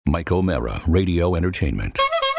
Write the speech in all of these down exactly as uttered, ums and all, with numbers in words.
Mike O'Mara, Radio Entertainment.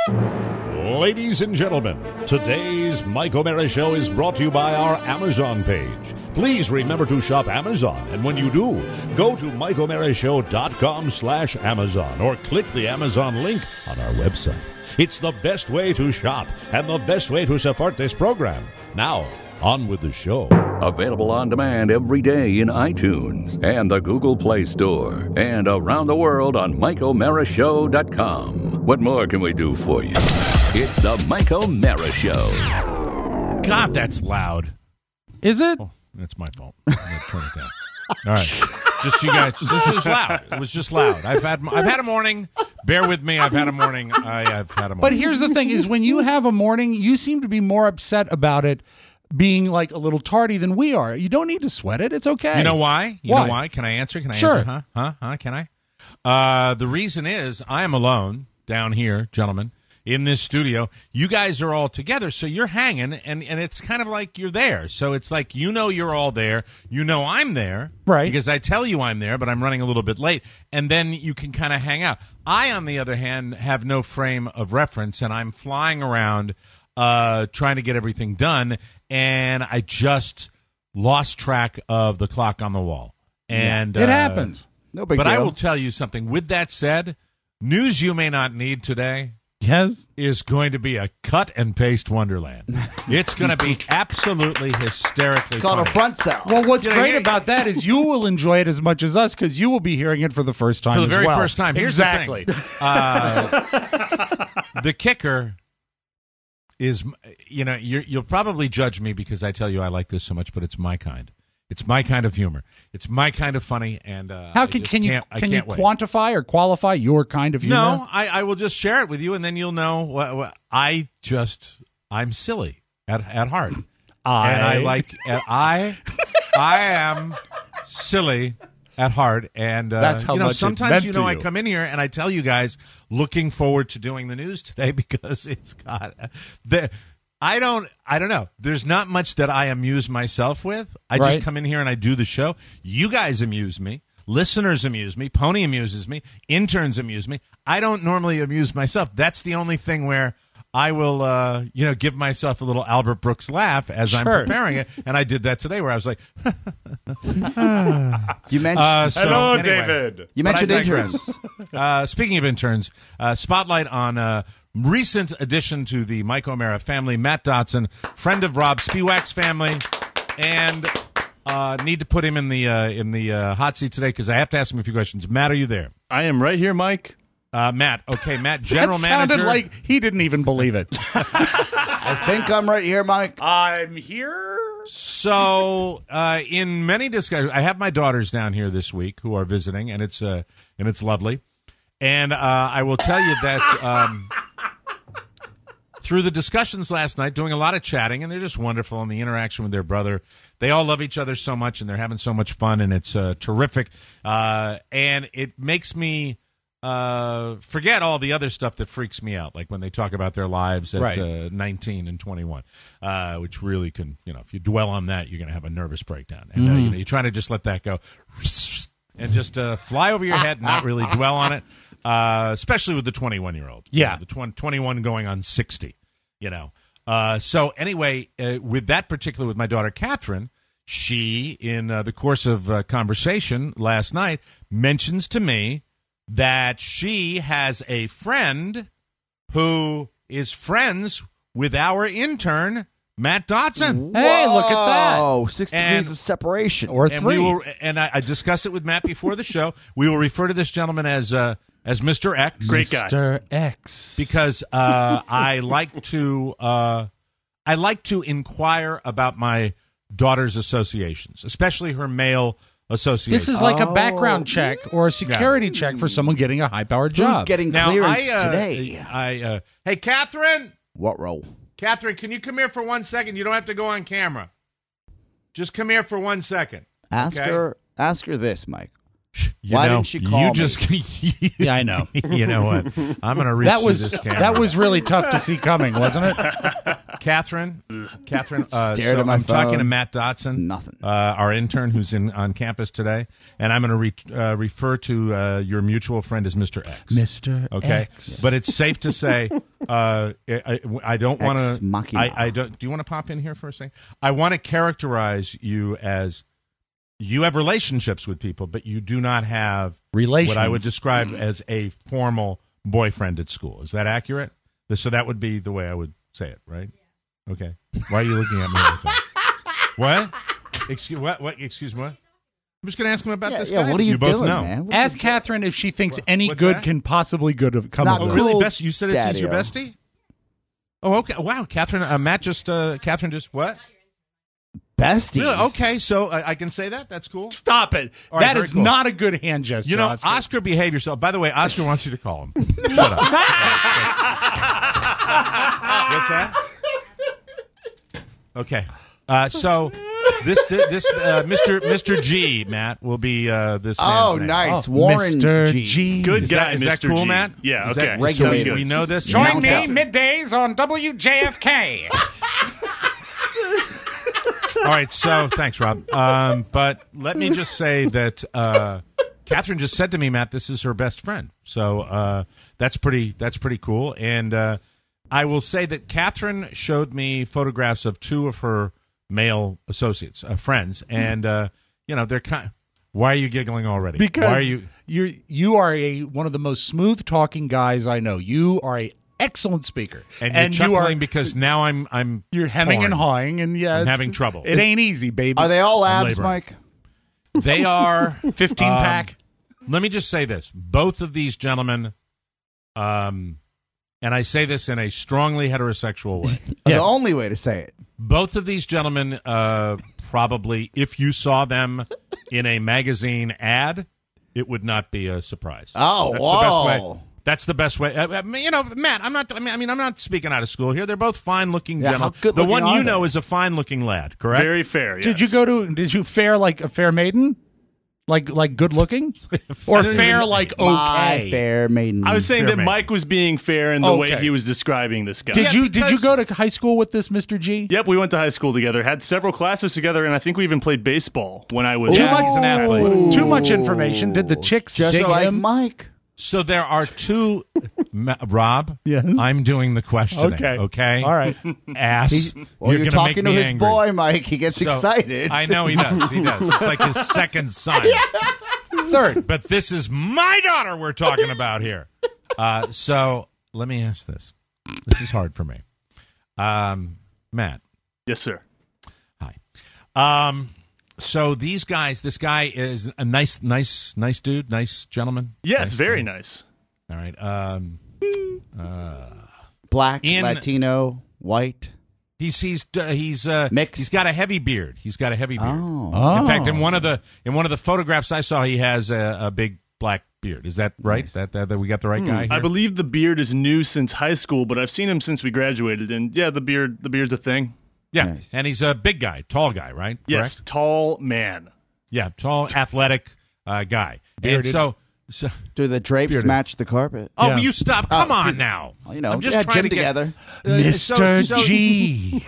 Ladies and gentlemen, today's Mike O'Mara Show is brought to you by our Amazon page. Please remember to shop Amazon, and when you do, go to mike o'mara show dot com slash Amazon or click the Amazon link on our website. It's the best way to shop and the best way to support this program. Now, on with the show. Available on demand every day in iTunes and the Google Play Store and around the world on mike o'mara show dot com. What more can we do for you? It's the Mike O'Mara Show. God, that's loud. Is it? Oh, that's my fault. I'm gonna turn it down. All right, just you guys. This was loud. It was just loud. I've had I've had a morning. Bear with me. I've had a morning. I, I've had a morning. But here's the thing: is when you have a morning, you seem to be more upset about it being like a little tardy than we are. You don't need to sweat it. It's okay. You know why? You why? know why? Can I answer? Can I sure. answer? Huh? Huh? Huh? Can I? Uh, the reason is I am alone down here, gentlemen, in this studio. You guys are all together, so you're hanging, and, and it's kind of like you're there. So it's like you know you're all there. You know I'm there. Right. Because I tell you I'm there, but I'm running a little bit late. And then you can kind of hang out. I, on the other hand, have no frame of reference, and I'm flying around uh, trying to get everything done, and I just lost track of the clock on the wall. And It uh, happens. No big But deal. I will tell you something. With that said, news you may not need today Yes. is going to be a cut and paste wonderland. It's going to be absolutely hysterically It's called funny. a front cell. Well, what's You know, great you- about that is you will enjoy it as much as us because you will be hearing it for the first time For the as very well. first time. Here's the exactly. thing. Uh, the kicker is, you know, you're, you'll probably judge me because I tell you I like this so much, but it's my kind. It's my kind of humor. It's my kind of funny, and uh, How I can just can you can't- I can you can't wait. quantify or qualify your kind of humor? No, I, I will just share it with you, and then you'll know. What, what, I just I'm silly at at heart, I, and I like I I am silly at heart, and uh, That's how you know much it sometimes meant you know to I you. come in here and I tell you guys looking forward to doing the news today because it's got the. I don't I don't know. There's not much that I amuse myself with. I Right. just come in here and I do the show. You guys amuse me. Listeners amuse me. Pony amuses me. Interns amuse me. I don't normally amuse myself. That's the only thing where I will, uh, you know, give myself a little Albert Brooks laugh as I'm Sure. preparing it. And I did that today where I was like, You mentioned uh, so, Hello, anyway. David. you mentioned But I digress. interns. Uh, speaking of interns, uh, spotlight on a recent addition to the Mike O'Mara family, Matt Dotson, friend of Rob Spiewak's family, and uh, need to put him in the uh, in the uh, hot seat today because I have to ask him a few questions. Matt, are you there? I am right here, Mike. Uh, Matt, okay, Matt, general that sounded manager. like he didn't even believe it. I think I'm right here, Mike. I'm here. So, uh, in many discussions, I have my daughters down here this week who are visiting, and it's uh, and it's lovely. And uh, I will tell you that um, through the discussions last night, doing a lot of chatting, and they're just wonderful, and the interaction with their brother, they all love each other so much, and they're having so much fun, and it's uh, terrific. Uh, and it makes me uh, forget all the other stuff that freaks me out, like when they talk about their lives at Right. uh, nineteen and twenty-one, uh, which really can, you know, if you dwell on that, you're going to have a nervous breakdown. And uh, you know, you're trying to just let that go and just uh, fly over your head and not really dwell on it, uh, especially with the twenty-one-year-old. You Yeah. know, the tw- twenty-one going on sixty, you know. Uh, so anyway, uh, with that particular, with my daughter Catherine, she, in uh, the course of uh, conversation last night, mentions to me that she has a friend who is friends with our intern, Matt Dotson. Hey, look at that. Oh, six And- degrees of separation. Or And three. we will, and I, I discussed it with Matt before the show. We will refer to this gentleman as uh, as Mister X. Great guy. Mister X. Because uh, I like to uh, I like to inquire about my daughter's associations, especially her male associations. this is like a Oh. background check or a security check for someone getting a high-powered Who's job. getting now, clearance I, uh, today? I uh, hey, Catherine. What role? Catherine, can you come here for one second? You don't have to go on camera. Just come here for one second. Ask Okay. her. Ask her this, Mike. You Why know, didn't she call you me? just, Yeah, I know. You know what? I'm going to reach That through was this camera. that was really tough to see coming, wasn't it? Catherine. Catherine. Uh, Stared so at my I'm talking to phone. Matt Dotson, Nothing. uh, our intern who's in on campus today, and I'm going to re- uh, refer to uh, your mutual friend as Mister X. Mister Okay, X. but it's safe to say uh, I, I don't want Ex to. machina. I, I don't. Do you want to pop in here for a second? I want to characterize you as you have relationships with people, but you do not have Relations. what I would describe as a formal boyfriend at school. Is that accurate? So that would be the way I would say it, right? Okay. Why are you looking at me like that? What? Excuse what? What? Excuse me. What? I'm just going to ask him about Yeah, this yeah, guy. what are you, both doing, know. man? What Ask are you Catherine if she thinks any what's good that? can possibly good have come Not of Oh, this. really? Cool, Best? You said it's he's your Daddy-o. bestie? Oh, okay. Wow, Catherine. Uh, Matt just. Uh, Catherine just. What? Besties. Really? Okay, so I, I can say that. That's cool. Stop it. All right, That very is cool. not a good hand gesture. You know, Oscar. Oscar, behave yourself. By the way, Oscar wants you to call him. Shut up. What's that? Okay. Uh, so this this uh, Mister Mister G, Matt, will be uh, this man's Oh, name. nice. Oh, Warren Mister G. G. Good Is guy, that, is that Mister cool, G. Matt? Yeah, Is okay. that- Regulated. so we know this. Join Now- me middays on W J F K. All right, so thanks, Rob. Um, but let me just say that uh, Catherine just said to me, Matt, this is her best friend. So uh, that's pretty. That's pretty cool. And uh, I will say that Catherine showed me photographs of two of her male associates, uh, friends, and uh, you know they're kind. Why are you giggling already? Because Why are you? you're you are a one of the most smooth talking guys I know. You are a excellent speaker, And, you're you chuckling are because now I'm I'm you're hemming torn. and hawing, and yeah, I'm it's- having trouble. It ain't easy, baby. Are they all abs, laboring. Mike? They are fifteen um, pack? Let me just say this: both of these gentlemen, um, and I say this in a strongly heterosexual way. The Yes. only way to say it. Both of these gentlemen, uh, probably, if you saw them in a magazine ad, it would not be a surprise. Oh, That's the best way. whoa. That's the best way. Uh, I mean, you know, Matt, I'm not. I mean, I mean, I'm not speaking out of school here. They're both fine-looking Yeah, gentlemen. how good The looking one you are know they? is a fine-looking lad, correct? Very fair. Did you yes. go to? Did you fare like a fair maiden? Like like good looking, or don't fair even- like My okay? fair maiden. I was saying Fair that man. Mike was being fair in the way Okay. he was describing this guy. Did Yeah, you did you because- go to high school with this Mister G? Yep, we went to high school together, had several classes together, and I think we even played baseball when I was. Too Yeah, much, he's an athlete. Too much information. Did the chicks Just dig like him? Mike. So there are two. Ma- Rob, Yes? I'm doing the questioning. Okay. Okay. All right. Ass. Well, you're, gonna talking make to me his angry. boy, Mike. He gets So, excited. I know he does. He does. It's like his second son. Third. But this is my daughter we're talking about here. Uh, so let me ask this. This is hard for me. Um, Matt, Yes, sir. hi. Um, so these guys, this guy is a nice, nice, nice dude, nice gentleman. Yes, Nice very guy. nice. All right. Um, Black, In- Latino, white. he's he's uh, he's uh, Mixed. he's got a heavy beard. He's got a heavy beard. Oh. In fact, in one of the in one of the photographs I saw, he has a, a big black beard. Is that right? Nice. That, that that we got the right guy here? I believe the beard is new since high school, but I've seen him since we graduated, and yeah, the beard, the beard's a thing. Yeah, Nice. and he's a big guy, tall guy, right? Yes, Correct? tall man. Yeah, tall, athletic uh, guy. And Bearded. so, so Do the drapes Bearded. match the carpet? oh, Yeah. you stop! Come Oh, on excuse me. now. Well, you know, I'm just yeah, trying gym to get together. uh, Mister so- so G.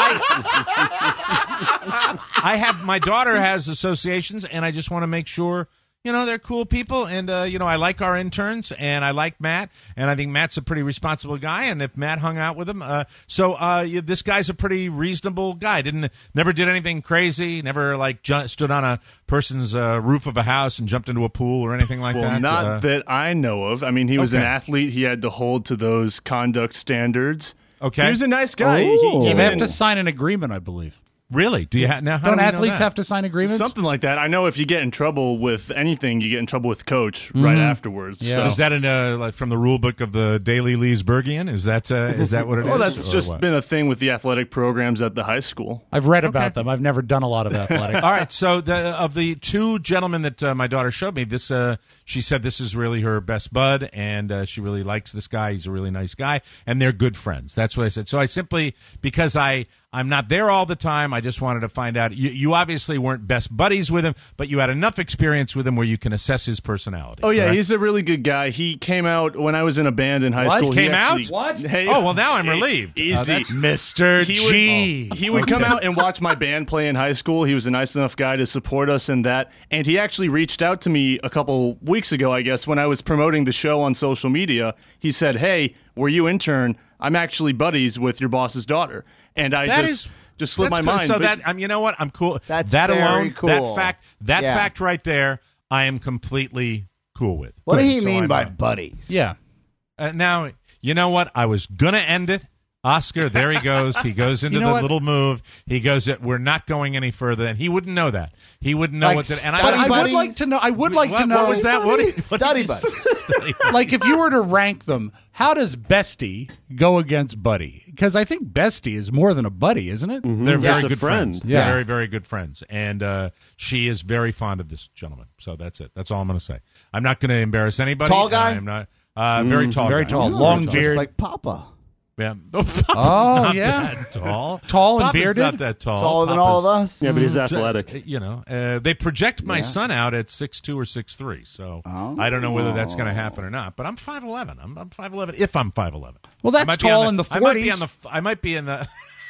I have my daughter has associations, and I just want to make sure. You know, they're cool people, and, uh, you know, I like our interns, and I like Matt, and I think Matt's a pretty responsible guy, and if Matt hung out with him, uh, so uh, yeah, this guy's a pretty reasonable guy. Didn't Never did anything crazy, never, like, ju- stood on a person's uh, roof of a house and jumped into a pool or anything like Well, that. not Uh, that I know of. I mean, he was an Okay. athlete. He had to hold to those conduct standards. Okay. He was a nice guy. He- Ooh. he They have even- to sign an agreement, I believe. Really? Do you ha- now? How Don't do we know athletes that? have to sign agreements? Something like that. I know if you get in trouble with anything, you get in trouble with the coach right afterwards. Yeah. Is that in uh, like from the rule book of the Daily Leesburgian? Is that uh, is that what it is? Well, that's or just what? been a thing with the athletic programs at the high school. I've read about them. I've never done a lot of athletics. All right. So the, of the two gentlemen that uh, my daughter showed me, this uh, she said this is really her best bud, and uh, she really likes this guy. He's a really nice guy, and they're good friends. That's what I said. So I simply because I I'm not there all the time. I just wanted to find out. You, you obviously weren't best buddies with him, but you had enough experience with him where you can assess his personality. Oh yeah, correct? he's a really good guy. He came out when I was in a band in high What? school. He Came actually- out? What? Hey, Oh, well, now I'm relieved. Easy. Uh, that's- Mister He G. would, he would come out and watch my band play in high school. He was a nice enough guy to support us in that. And he actually reached out to me a couple weeks ago, I guess, when I was promoting the show on social media. He said, "Hey, were you intern? I'm actually buddies with your boss's daughter." And I That just is- just slipped my That's cool. mind. So but- that um, you know what? I'm cool. That's that very alone, cool. that fact, that Yeah. fact right there, I am completely cool with. What Good. did he So mean I'm, by uh, buddies? Yeah. Uh, now, you know what? I was gonna end it. Oscar, there he goes. He goes into You know the what? little move. He goes, "We're not going any further." And he wouldn't know that. He wouldn't know Like what. To, and But study I buddies? would like to know. I would like what, to know. what was that? What, what Study buddies. Like, if you were to rank them, how does Bestie go against Buddy? Because I think Bestie is more than a buddy, isn't it? They're very It's a good friend. friends. Yeah. Very, very good friends. And uh, she is very fond of this gentleman. So that's it. That's all I'm going to say. I'm not going to embarrass anybody. Tall guy? I'm not. Uh, very tall. Very guy. tall, Oh, long just beard. like Papa. Yeah. Oh, Not yeah. that tall. Tall and Papa's bearded? Not that tall. Taller than all of Papa's- us. Yeah, but he's Uh, athletic. You know, uh, they project my Yeah. son out at six two or six three, so I don't know whether that's going to happen or not. But I'm five eleven. I'm, I'm five eleven. If I'm five eleven, Well, that's tall in the I might be forties. on the. I might be in the.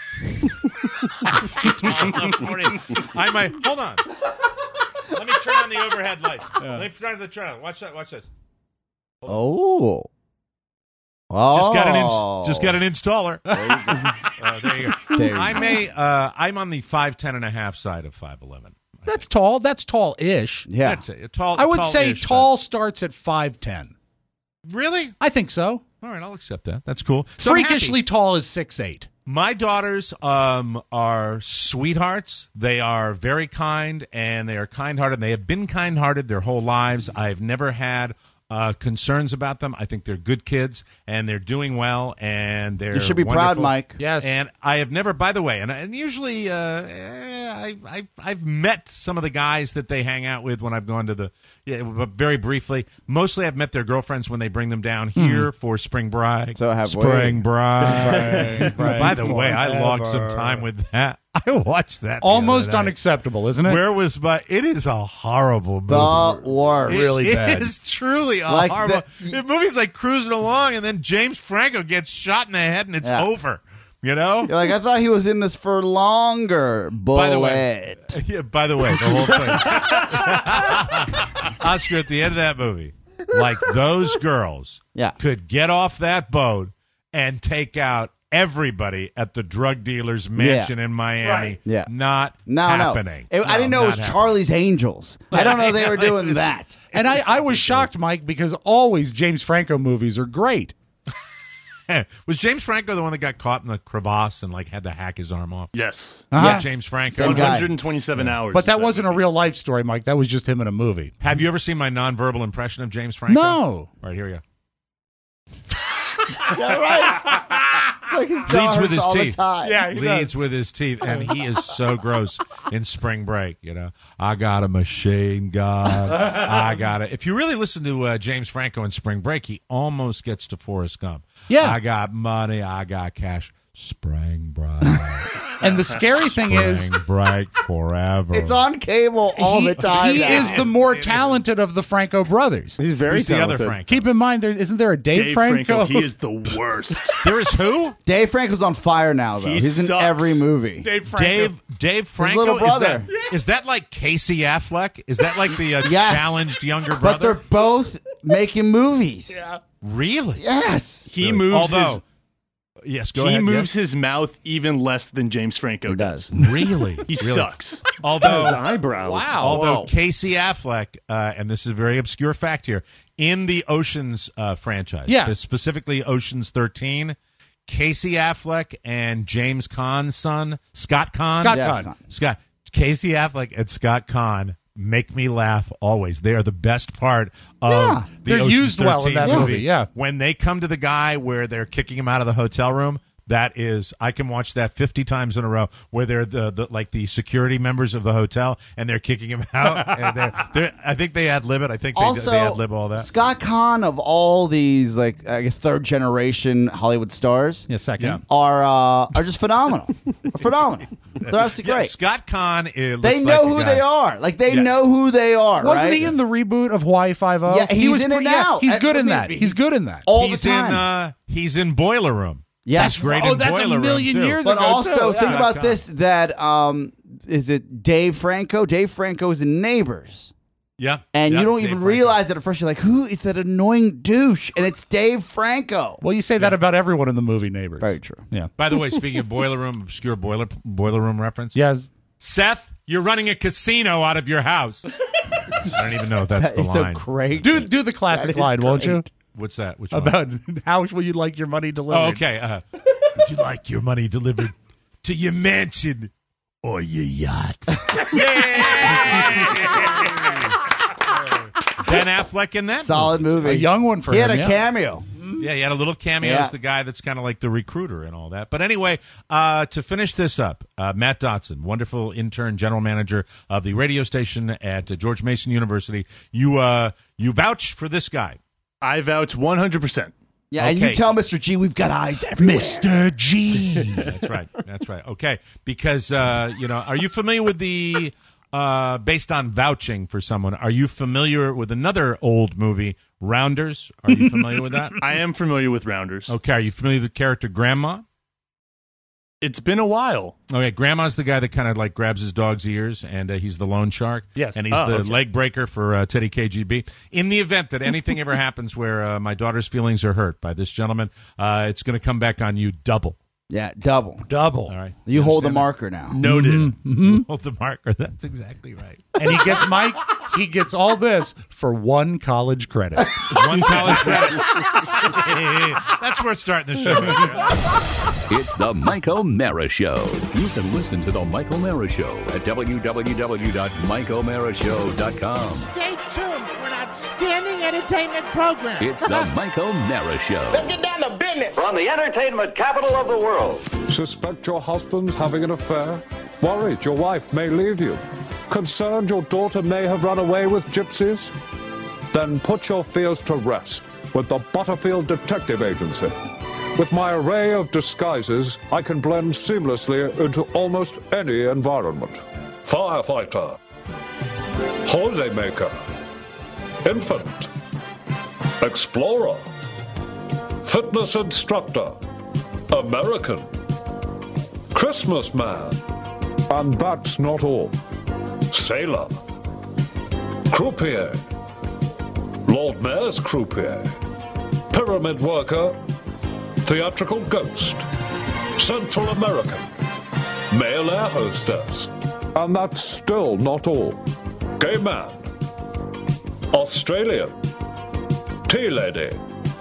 Tall in the forties. I might. Hold on. Let me turn on the overhead lights. Let me turn on the turn on. Watch that. Watch this. Oh. Oh. Just got an ins- just got an installer. Uh, there you go. There you I go. may. Uh, I'm on the five ten and a half side of five eleven. That's tall. That's tall-ish. Yeah. That's it. Tall. I would say tall-ish, tall starts at five ten. but- Really? I think so. All right, I'll accept that. That's cool. So I'm happy. Freakishly tall is six eight. My daughters um, are sweethearts. They are very kind, and they are kind-hearted. They have been kind-hearted their whole lives. I've never had uh, concerns about them. I think they're good kids, and they're doing well, and they're You should be proud, wonderful. Mike. Yes. And I have never, by the way, and, and usually uh, eh, I, I, I've met some of the guys that they hang out with when I've gone to the, yeah, but very briefly. Mostly I've met their girlfriends when they bring them down here for spring break. So have we. spring break. By the way, I logged some time with that. I watched that. the Almost other night. unacceptable, isn't it? Where was my? It is a horrible movie. The worst. It- really it bad. is truly a Like horrible. the- The, movie's like cruising along, and then James Franco gets shot in the head, and it's Yeah. over. You know. You're like, I thought he was in this for longer. Bullet. By the way, yeah, by the way, the whole thing. Oscar, at the end of that movie, like those girls Yeah. could get off that boat and take out everybody at the drug dealer's mansion in Miami. Yeah. Not No, happening. no. It- I didn't know it not was happening. Charlie's Angels. I don't know they were doing that. And I, I was shocked, Mike, because always James Franco movies are great. Was James Franco the one that got caught in the crevasse and like had to hack his arm off? Yes. Uh-huh. Yes. James Franco. Same guy. one hundred twenty-seven hours. But is that wasn't a movie. real life story, Mike. That was just him in a movie. Have you ever seen my nonverbal impression of James Franco? No. All right, here we go. Yeah, right. It's like his jaw Leads with hurts his all teeth. The time. Yeah. Leads with his teeth, and he is so gross in Spring Break. You know, I got a machine gun. I got it. If you really listen to uh, James Franco in Spring Break, he almost gets to Forrest Gump. Yeah. I got money. I got cash. Spring Break. And the scary thing is, Spring Break forever. It's on cable all he, the time. he now. is the more talented of the Franco brothers. He's very Who's the other talented. Franco? Keep in mind, there isn't there a Dave, Dave Franco? Franco. He is the worst. There is who? Dave Franco's on fire now, though. He He's in sucks. every movie. Dave Franco. Dave Dave Franco. little brother. Is that, is that like Casey Affleck? Is that like the uh, Yes. challenged younger But brother? they're both making movies. Yeah. Really? Yes. He moves Although, his yes, go he ahead. moves his mouth even less than James Franco He does. does. Really? He really? sucks. His Although, eyebrows. although Casey Affleck, uh, and this is a very obscure fact here, in the Oceans uh, franchise, Yeah. specifically Oceans thirteen, Casey Affleck and James Caan's son, Scott Caan. Scott Yes, Caan. Caan. Scott. Casey Affleck and Scott Caan make me laugh always. They are the best part of Yeah. the They're Ocean's used well in thirteen that movie, yeah. When they come to the guy where they're kicking him out of the hotel room, that is, I can watch that fifty times in a row, where they're the, the like the security members of the hotel, and they're kicking him out. and they're, they're, I think they ad lib it. I think they, Also, they ad lib all that. Scott Kahn, of all these, like, I guess, third generation Hollywood stars, Yeah, second. Yeah. are uh, are just phenomenal. Are phenomenal. They're absolutely Yeah, great. Scott Kahn is. They know who they are. Like, they Yeah. know who they are. Wasn't right? he in the reboot of Hawaii Five-O? Yeah, he he's was in it pretty- yeah, now. he's And- good in I mean, that. He's he's- good in that. all He's the time. in. Uh, he's in Boiler Room. Yes. He's great Oh, in that's a Boiler Room, million too. years But ago, also, too. think Yeah. about Scott this, that, um, is it Dave Franco? Dave Franco is in Neighbors. Yeah, And yeah, you don't Dave even Franco. realize it at first. You're like, who is that annoying douche? And it's Dave Franco. Well, you say that about everyone in the movie Neighbors. Very true. Yeah. By the way, speaking of Boiler Room, obscure boiler Boiler Room reference. Yes. Seth, you're running a casino out of your house. I don't even know if that's the It's so line. great. Do do the That classic is line, won't you? great. What's that? Which one? About how will you like your money delivered? Oh, okay. Uh, would you like your money delivered to your mansion or your yacht? Ben Affleck in that. Solid movie. A young one for he him. had a yeah. cameo. movie. Yeah, he had a little cameo Yeah. as the guy that's kind of like the recruiter and all that. But anyway, uh, to finish this up, uh, Matt Dotson, wonderful intern, general manager of the radio station at uh, George Mason University. You uh, you vouch for this guy. I vouch one hundred percent. Yeah, and you Okay. tell Mister G we've got eyes everywhere. Mister G. That's right. That's right. Okay, because uh, you know, are you familiar with the uh, based on vouching for someone? Are you familiar with another old movie, Rounders? Are you familiar with that? I am familiar with Rounders. Okay, are you familiar with the character Grandma? It's been a while. Okay, Grandma's the guy that kind of like grabs his dog's ears, and uh, he's the loan shark. Yes. and he's Oh, the okay. leg breaker for uh, Teddy K G B. In the event that anything ever happens where uh, my daughter's feelings are hurt by this gentleman, uh, it's going to come back on you double. Yeah, double. Double. All right, You hold the understand marker now. Noted. that? Hold the marker. That's exactly right. And he gets Mike, he gets all this for one college credit. One college credit. That's where it's starting the show. It's the Mike O'Mara Show. You can listen to the Mike O'Mara Show at w w w dot mike o'mara show dot com. Stay tuned for an outstanding entertainment program. It's the Mike O'Mara Show. Let's get down to business. From the entertainment capital of the world. Suspect your husband's having an affair? Worried your wife may leave you? Concerned your daughter may have run away with gypsies? Then put your fears to rest with the Butterfield Detective Agency. With my array of disguises, I can blend seamlessly into almost any environment. Firefighter, holidaymaker, infant, explorer, fitness instructor, American, Christmas man. And that's not all. Sailor, croupier, Lord Mayor's croupier, pyramid worker, theatrical ghost, Central American, male air hostess. And that's still not all. Gay man, Australian, tea lady,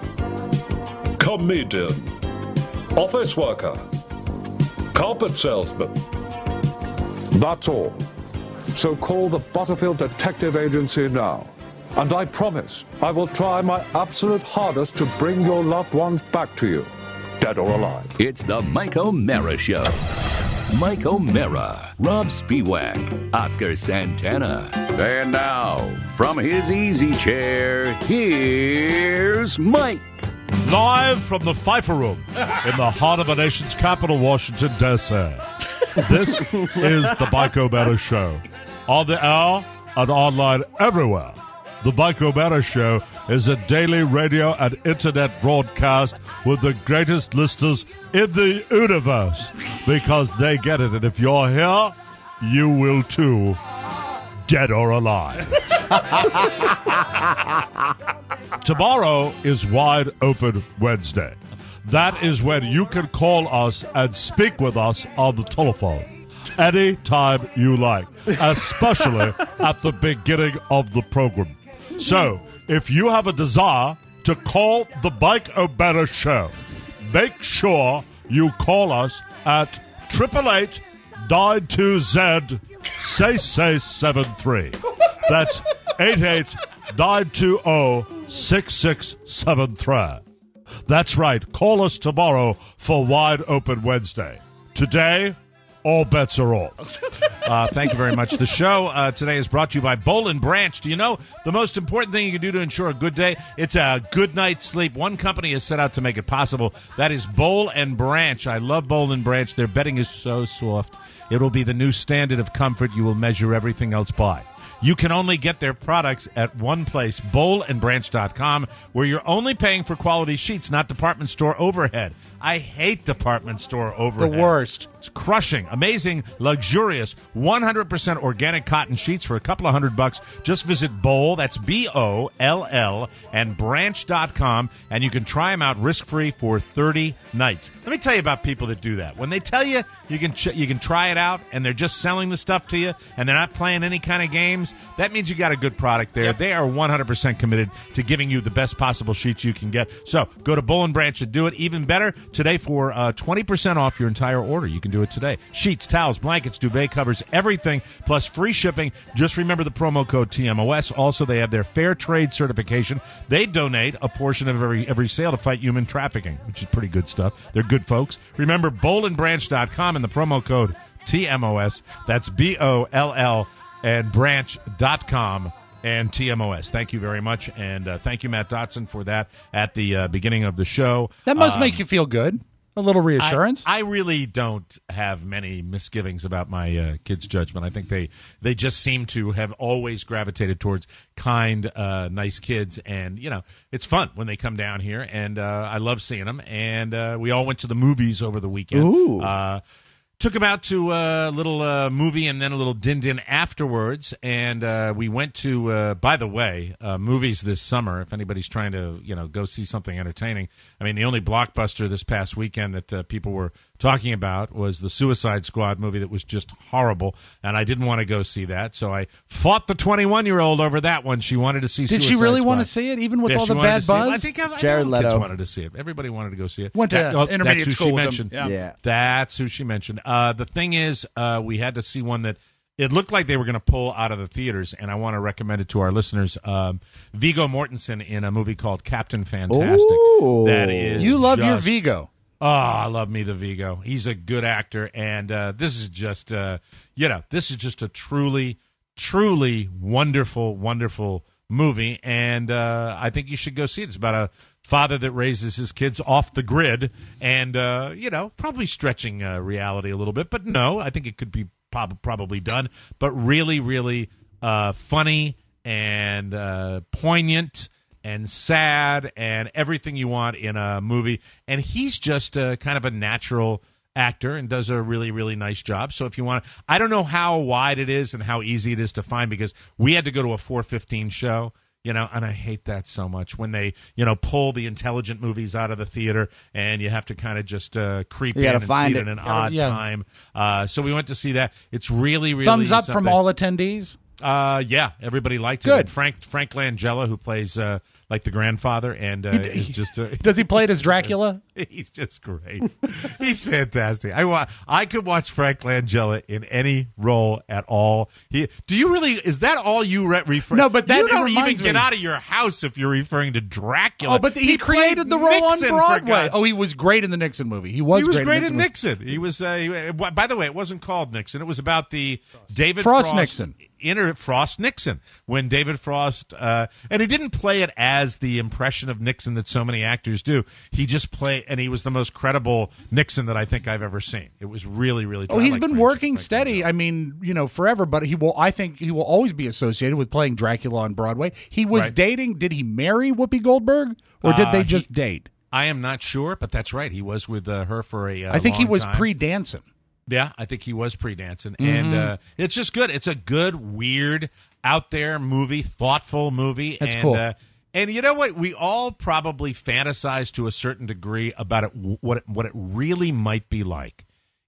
comedian, office worker, carpet salesman. That's all. So call the Butterfield Detective Agency now. And I promise I will try my absolute hardest to bring your loved ones back to you, dead or alive. It's the Mike O'Mara Show. Mike O'Mara, Rob Spiewak, Oscar Santana. And now, from his easy chair, here's Mike. Live from the Pfeiffer Room in the heart of the nation's capital, Washington, D C This is the Mike O'Mara Show. On the air and online everywhere. The Mike O'Mara Show is a daily radio and internet broadcast with the greatest listeners in the universe because they get it. And if you're here, you will too, dead or alive. Tomorrow is Wide Open Wednesday. That is when you can call us and speak with us on the telephone anytime you like, especially at the beginning of the program. So, if you have a desire to call the Mike O'Mara Show, make sure you call us at eight eight eight, nine two Z, say say seven three. That's eight eight nine two zero six six seven three. That's right. Call us tomorrow for Wide Open Wednesday. Today, all bets are off. Uh, thank you very much. The show uh, today is brought to you by Boll and Branch. Do you know the most important thing you can do to ensure a good day? It's a good night's sleep. One company has set out to make it possible. That is Boll and Branch. I love Boll and Branch. Their bedding is so soft. It'll be the new standard of comfort you will measure everything else by. You can only get their products at one place, boll and branch dot com, where you're only paying for quality sheets, not department store overhead. I hate department store overhead. The worst. It's crushing. Amazing, luxurious, one hundred percent organic cotton sheets for a couple of hundred bucks. Just visit Boll, that's B O L L, and branch dot com, and you can try them out risk-free for thirty nights. Let me tell you about people that do that. When they tell you you can ch- you can try it out, and they're just selling the stuff to you, and they're not playing any kind of games, that means you got a good product there. Yep. They are one hundred percent committed to giving you the best possible sheets you can get. So go to Boll and Branch and do it. Even better, today for uh, twenty percent off your entire order. You can do it today. Sheets, towels, blankets, duvet covers, everything, plus free shipping. Just remember the promo code T M O S. Also, they have their fair trade certification. They donate a portion of every every sale to fight human trafficking, which is pretty good stuff. They're good folks. Remember, boll and branch dot com and the promo code T M O S. That's B O L L and branch dot com. And T M O S. Thank you very much. And uh, thank you, Matt Dotson, for that at the uh, beginning of the show. That must um, make you feel good. A little reassurance. I, I really don't have many misgivings about my uh, kids' judgment. I think they, they just seem to have always gravitated towards kind, uh, nice kids. And, you know, it's fun when they come down here. And uh, I love seeing them. And uh, we all went to the movies over the weekend. Ooh. Uh Took him out to a little uh, movie and then a little din-din afterwards, and uh, we went to, uh, by the way, uh, movies this summer, if anybody's trying to, you know, go see something entertaining. I mean, the only blockbuster this past weekend that uh, people were talking about was the Suicide Squad movie that was just horrible, and I didn't want to go see that, so I fought the twenty-one-year-old over that one. She wanted to see Did Suicide she really Squad. want to see it, even with Yeah, all she the wanted bad to see it. buzz? I think I, I Jared know kids Leto. wanted to see it. Everybody wanted to go see it. Went to That- oh, intermediate that's who school she with them. mentioned. Yeah. Yeah. That's who she mentioned. Uh, the thing is, uh, we had to see one that it looked like they were going to pull out of the theaters, and I want to recommend it to our listeners. Um, Viggo Mortensen in a movie called Captain Fantastic. Ooh. That is You love your just- Vigo. Oh, I love me the Vigo. He's a good actor, and uh, this is just, uh, you know, this is just a truly, truly wonderful, wonderful movie, and uh, I think you should go see it. It's about a father that raises his kids off the grid, and uh, you know, probably stretching uh, reality a little bit, but no, I think it could be prob- probably done, but really, really uh, funny and uh, poignant and sad and everything you want in a movie. And he's just a, kind of a natural actor and does a really, really nice job. So if you want, I don't know how wide it is and how easy it is to find, because we had to go to a four fifteen show, you know, and I hate that so much when they, you know, pull the intelligent movies out of the theater and you have to kind of just uh, creep You in gotta and find see it it. in an Yeah, odd yeah. time. Uh, so we went to see that. It's really, really Thumbs up from something. all attendees. Uh, yeah, everybody liked it. Good. And Frank Frank Langella, who plays uh, like the grandfather, and uh, is just uh, Does he play it as Dracula? He's just great. He's fantastic. I wa- I could watch Frank Langella in any role at all. He, do you really? Is that all you re- refer? No, but that- you it don't even reminds get me. out of your house if you're referring to Dracula. Oh, but he, played created the role Nixon, on for Broadway. God's- Oh, he was great in the Nixon movie. He was, he was great, great in in Nixon. Nixon. He was. Uh, he, by the way, it wasn't called Nixon. It was about the David Frost Frost, Nixon. Inter Frost Nixon, when David Frost, uh, and he didn't play it as the impression of Nixon that so many actors do. He just played, and he was the most credible Nixon that I think I've ever seen. It was really, really. Oh, I he's like been Frank- working Frank steady. Langella. I mean, you know, forever. But he will. I think he will always be associated with playing Dracula on Broadway. He was Right. dating. Did he marry Whoopi Goldberg, or did Uh, they he- just date? I am not sure, but that's right. He was with uh, her for a. Uh, I think he long was time. pre-dancing. Yeah, I think he was pre-dancing, Mm-hmm. and uh, it's just good. It's a good, weird, out there movie, thoughtful movie. That's and, cool. Uh, and you know what? We all probably fantasize to a certain degree about it, what it, what it really might be like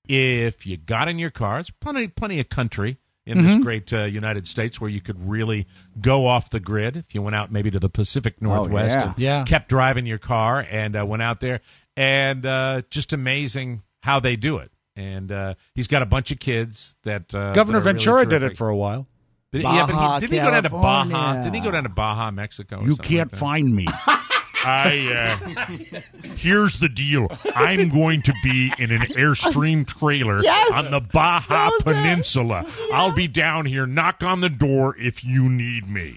if you got in your car. There's plenty, plenty of country in Mm-hmm. this great uh, United States where you could really go off the grid. If you went out maybe to the Pacific Northwest yeah. and Yeah. kept driving your car and uh, went out there, and uh, just amazing how they do it. And uh, he's got a bunch of kids that uh, Governor that are really Ventura did terrific. it for a while. Did he, yeah, but Baja he, didn't he go down to Baja? California. Didn't he go down to Baja, Mexico? Or You something can't like that? find me. I uh, here's the deal. I'm going to be in an Airstream trailer Yes! on the Baja What was that? Peninsula. I'll be down here. Knock on the door if you need me.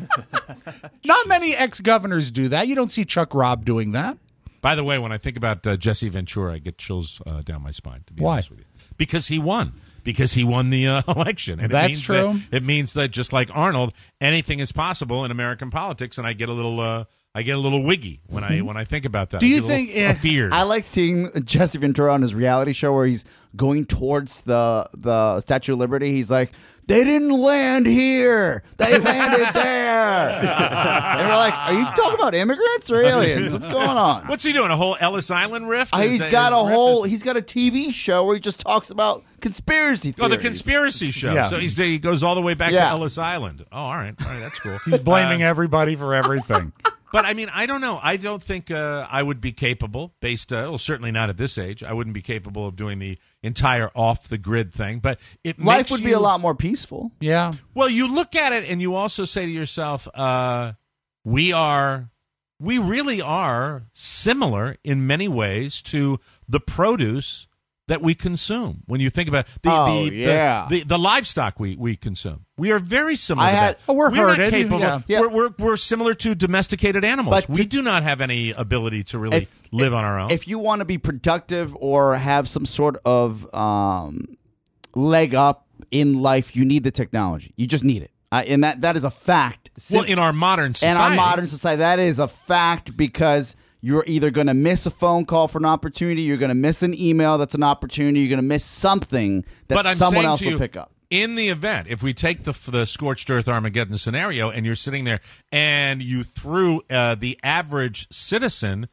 Not many ex-governors do that. You don't see Chuck Robb doing that. By the way, when I think about uh, Jesse Ventura, I get chills uh, down my spine. To be Why? honest with you, because he won. Because he won the uh, election. And That's it means true. That, it means that just like Arnold, anything is possible in American politics, and I get a little, uh, I get a little wiggy when I when I think about that. Do I you get a little think- yeah. feared? I like seeing Jesse Ventura on his reality show where he's going towards the the Statue of Liberty. He's like, they didn't land here. They landed there. And we're like, are you talking about immigrants or aliens? What's going on? What's he doing? A whole Ellis Island rift? Uh, Is he's that- got his a rift whole. is- He's got a T V show where he just talks about conspiracy Oh, theories. the conspiracy show. Yeah. So he's, he goes all the way back Yeah. to Ellis Island. Oh, all right. All right, that's cool. He's blaming Uh, everybody for everything. But, I mean, I don't know. I don't think uh, I would be capable, based, uh, well, certainly not at this age. I wouldn't be capable of doing the entire off-the-grid thing. But it Life makes would be you- a lot more peaceful. Yeah. Well, you look at it and you also say to yourself, uh, we are, we really are similar in many ways to the produce that we consume. When you think about the Oh, the, yeah. the, the the livestock we, we consume, we are very similar. I to had- that. Oh, we're not herded, capable. yeah. Yeah. We're, we're we're similar to domesticated animals. But we to- do not have any ability to really If- live on our own. If you want to be productive or have some sort of um, leg up in life, you need the technology. You just need it, uh, and that that is a fact. well, in our modern in society, our modern society, that is a fact because you're either going to miss a phone call for an opportunity, you're going to miss an email that's an opportunity, you're going to miss something that but I'm someone saying else to will you, pick up. In the event, if we take the the scorched earth Armageddon scenario, and you're sitting there and you threw uh, the average citizen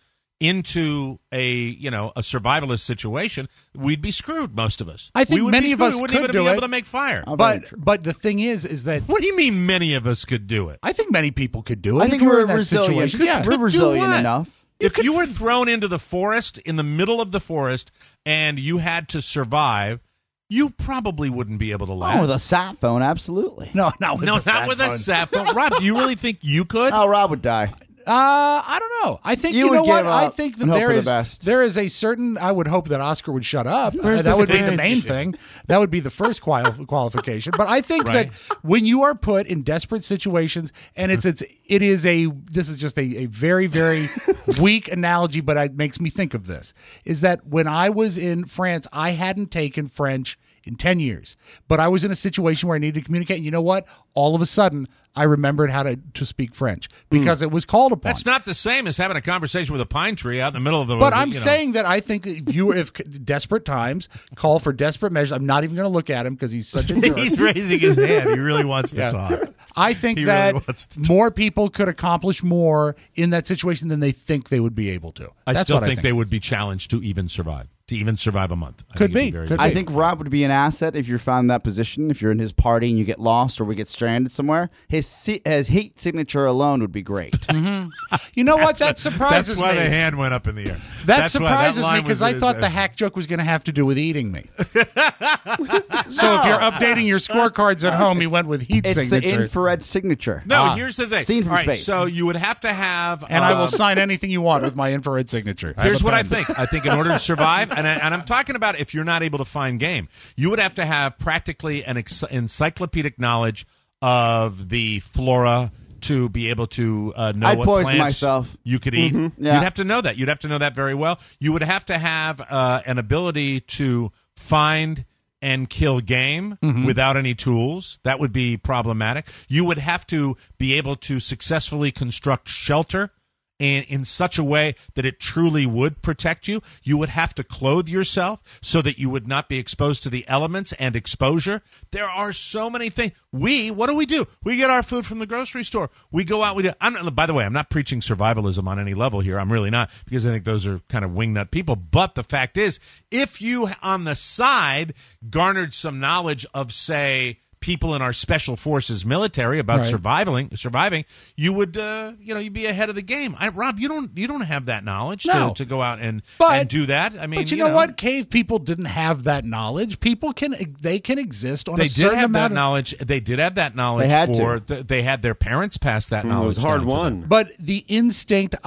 into a you know a survivalist situation, we'd be screwed. Most of us. I think we would many be of screwed. us We wouldn't could even do be it. able to make fire. Oh, very But true. but the thing is, is that What do you mean? Many of us could do it. I think many people could do it. I if think we were we're in that resilient. situation. Yeah. We're Do resilient what? enough. If you were thrown into the forest, in the middle of the forest, and you had to survive, you probably wouldn't be able to last. Oh, with a sat phone, absolutely. No, not with no, a not sat with phone. a sat phone. Rob, do you really think you could? Oh, Rob would die. Uh, I don't know. I think You you, would know what? give I up think that and hope there for the is best. there is a certain. I would hope that Oscar would shut up. Where's Uh, that the would be the fridge? main thing. That would be the first quali- qualification. But I think Right. that when you are put in desperate situations, and it's it's it is a this is just a, a very very weak analogy, but it makes me think of this. Is that when I was in France, I hadn't taken French in ten years, but I was in a situation where I needed to communicate. And you know what? All of a sudden, I remembered how to, to speak French because it was called upon. That's not the same as having a conversation with a pine tree out in the middle of the. But I'm you know. saying that I think if you if desperate times call for desperate measures, I'm not even going to look at him because he's such a jerk. he's raising his hand. He really wants to Yeah. talk. I think He that really wants to talk. more people could accomplish more in that situation than they think they would be able to. I That's still what think, they would be challenged to even survive, to even survive a month. I Could think it'd be, very could good. I think Rob would be an asset if you're found in that position. If you're in his party and you get lost or we get stranded somewhere, his si- his heat signature alone would be great. You know what? That surprises That's why me. the hand went up in the air. That That's why surprises me line because was- I thought the hack joke was going to have to do with eating me. So if you're updating your scorecards at home, he went with heat It's signature. the infrared signature. No, Ah. here's the thing. Seen from All right, space. so you would have to have. and I uh, will sign anything you want with my infrared signature. have Here's a what I pen. think. I think in order to survive, and, I, and I'm talking about if you're not able to find game, you would have to have practically an ex- encyclopedic knowledge of the flora to be able to uh, know I'd what poison plants myself. you could eat. Yeah. You'd have to know that. You'd have to know that very well. You would have to have uh, an ability to find and kill game without any tools. That would be problematic. You would have to be able to successfully construct shelter in, in such a way that it truly would protect you. You would have to clothe yourself so that you would not be exposed to the elements and exposure. There are so many things. We, what do we do? We get our food from the grocery store. We go out. We do. I'm not, by the way, I'm not preaching survivalism on any level here. I'm really not, because I think those are kind of wingnut people. But the fact is, if you on the side garnered some knowledge of, say, people in our special forces military about Right. surviving, surviving, you would, uh, you know, you'd be ahead of the game. I, Rob, you don't, you don't have that knowledge No. to, to go out and But- and do that. I mean, But you, know, what? Cave people didn't have that knowledge. People can they can exist on They a did certain have amount that of knowledge. They did have that knowledge. They had for to. th- they had their parents pass that It knowledge. was hard down to them. won. But the instinct, I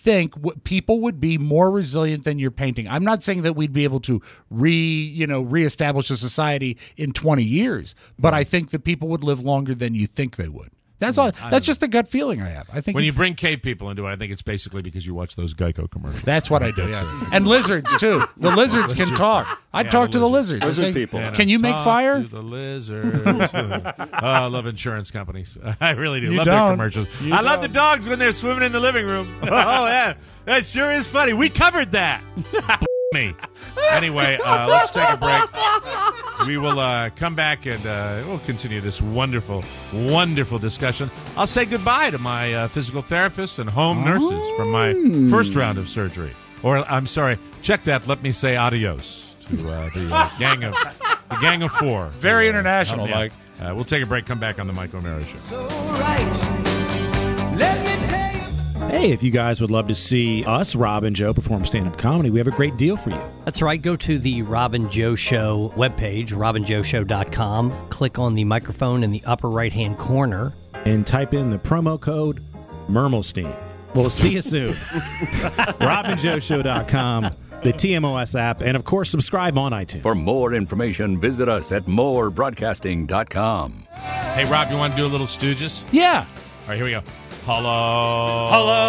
think w- people would be more resilient than you're painting. I'm not saying that we'd be able to re, you know, reestablish a society in twenty years, but I think that people would live longer than you think they would. That's all. That's just the gut feeling I have. I think When it- you bring cave people into it, I think it's basically because you watch those Geico commercials. that's what I do. Yeah. And lizards too. The lizards can talk. I'd Yeah, talk the to the lizards. lizards. Lizard I'd say, people. Yeah, Can you make talk fire? to the lizards. oh, I love insurance companies. I really do. You love don't. their commercials. You I love the don't. dogs when they're swimming in the living room. oh, yeah. That sure is funny. We covered that. me. Anyway, uh, let's take a break. We will uh, come back and uh, we'll continue this wonderful, wonderful discussion. I'll say goodbye to my uh, physical therapists and home nurses from my first round of surgery. Or, I'm sorry, check that. Let me say adios to uh, the uh, gang of the gang of four. Very Uh, international, yeah. Mike. Uh, we'll take a break. Come back on the Mike O'Mara Show. Hey, if you guys would love to see us, Rob and Joe, perform stand-up comedy, we have a great deal for you. That's right. Go to the Rob and Joe Show webpage, robin joe show dot com. Click on the microphone in the upper right-hand corner. And type in the promo code Mermelstein. We'll see you soon. robin joe show dot com, the T M O S app, and, of course, subscribe on iTunes. For more information, visit us at more broadcasting dot com. Hey, Rob, you want to do a little Stooges? Yeah. All right, here we go. Hello.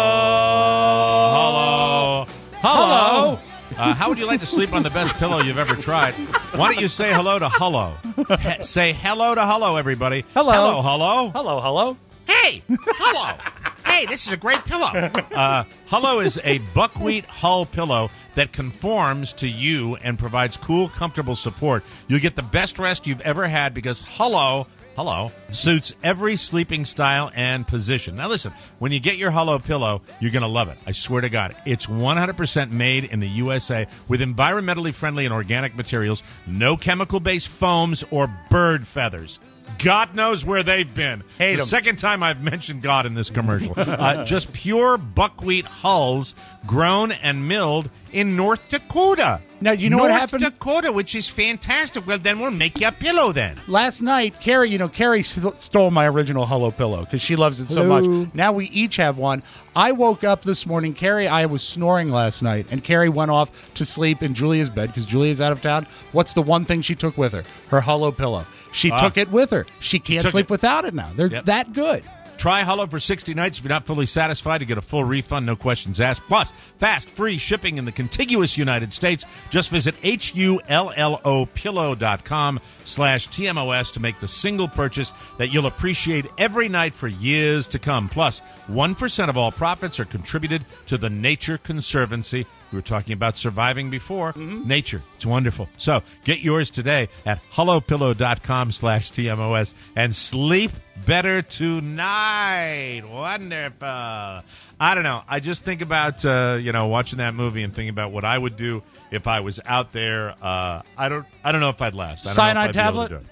Hello. Hello. Hello. Uh, how would you like to sleep on the best pillow you've ever tried? Why don't you say hello to Hello? He- say hello to Hello, everybody. Hello. Hello, hello. Hello, hello. Hey, hello. Hey, this is a great pillow. Uh, Hello is a buckwheat hull pillow that conforms to you and provides cool, comfortable support. You'll get the best rest you've ever had because Hello... Hello suits every sleeping style and position. Now listen, when you get your Hello pillow, you're going to love it. I swear to God. It's one hundred percent made in the U S A with environmentally friendly and organic materials, no chemical-based foams or bird feathers. God knows where they've been. Hate it's the 'em. second time I've mentioned God in this commercial. uh, just pure buckwheat hulls grown and milled in North Dakota. Now, you know what North happened? Dakota, which is fantastic. Well, then we'll make you a pillow then. Last night, Carrie, you know, Carrie st- stole my original Hello pillow because she loves it so Hello. much. Now we each have one. I woke up this morning. Carrie, I was snoring last night, and Carrie went off to sleep in Julia's bed because Julia's out of town. What's the one thing she took with her? Her Hello pillow. She Ah. took it with her. She can't took sleep it. without it now. They're Yep. that good. Try Hello for sixty nights. If you're not fully satisfied, you get a full refund, no questions asked. Plus, fast, free shipping in the contiguous United States. Just visit H-U-L-L-O pillow.com slash T-M-O-S to make the single purchase that you'll appreciate every night for years to come. Plus, one percent of all profits are contributed to the Nature Conservancy. We were talking about surviving before. Nature. It's wonderful. So get yours today at hellopillow.com slash TMOS and sleep better tonight. Wonderful. I don't know. I just think about, uh, you know, watching that movie and thinking about what I would do if I was out there. Uh, I don't I don't know if I'd last. I don't know if Cyanide I'd be able to tablet? do it.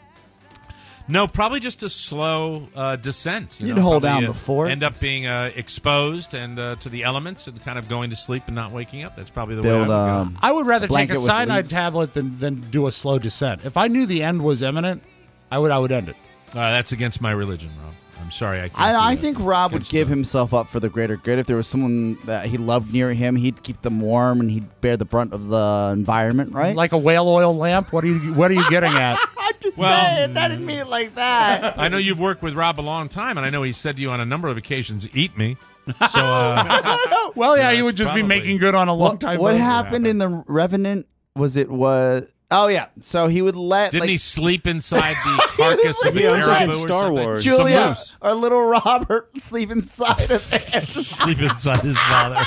No, probably just a slow uh, descent. you You'd know, hold probably, down uh, the fort. End up being uh, exposed and uh, to the elements and kind of going to sleep and not waking up. That's probably the Build way I would um, go. I would rather take blanket a with cyanide leaves. tablet than, than do a slow descent. If I knew the end was imminent, I would I would end it. Uh, that's against my religion, Rob. I'm sorry. I, can't do I, I that. think Rob would Against give the- himself up for the greater good. If there was someone that he loved near him, he'd keep them warm and he'd bear the brunt of the environment, right? Like a whale oil lamp. What are you What are you getting at? I'm just Well- saying. I didn't mean it like that. I know you've worked with Rob a long time, and I know he said to you on a number of occasions, "Eat me." So, uh, Well, yeah, Yeah, he would it's just probably- be making good on a long what time. what movie. happened in the Revenant? Was it was? Oh yeah. So he would let didn't like, he sleep inside the carcass of the Yeah, I'm caribou thinking or Star something? Wars. The Julia moose. or little Robert sleep inside of it. Sleep inside his father.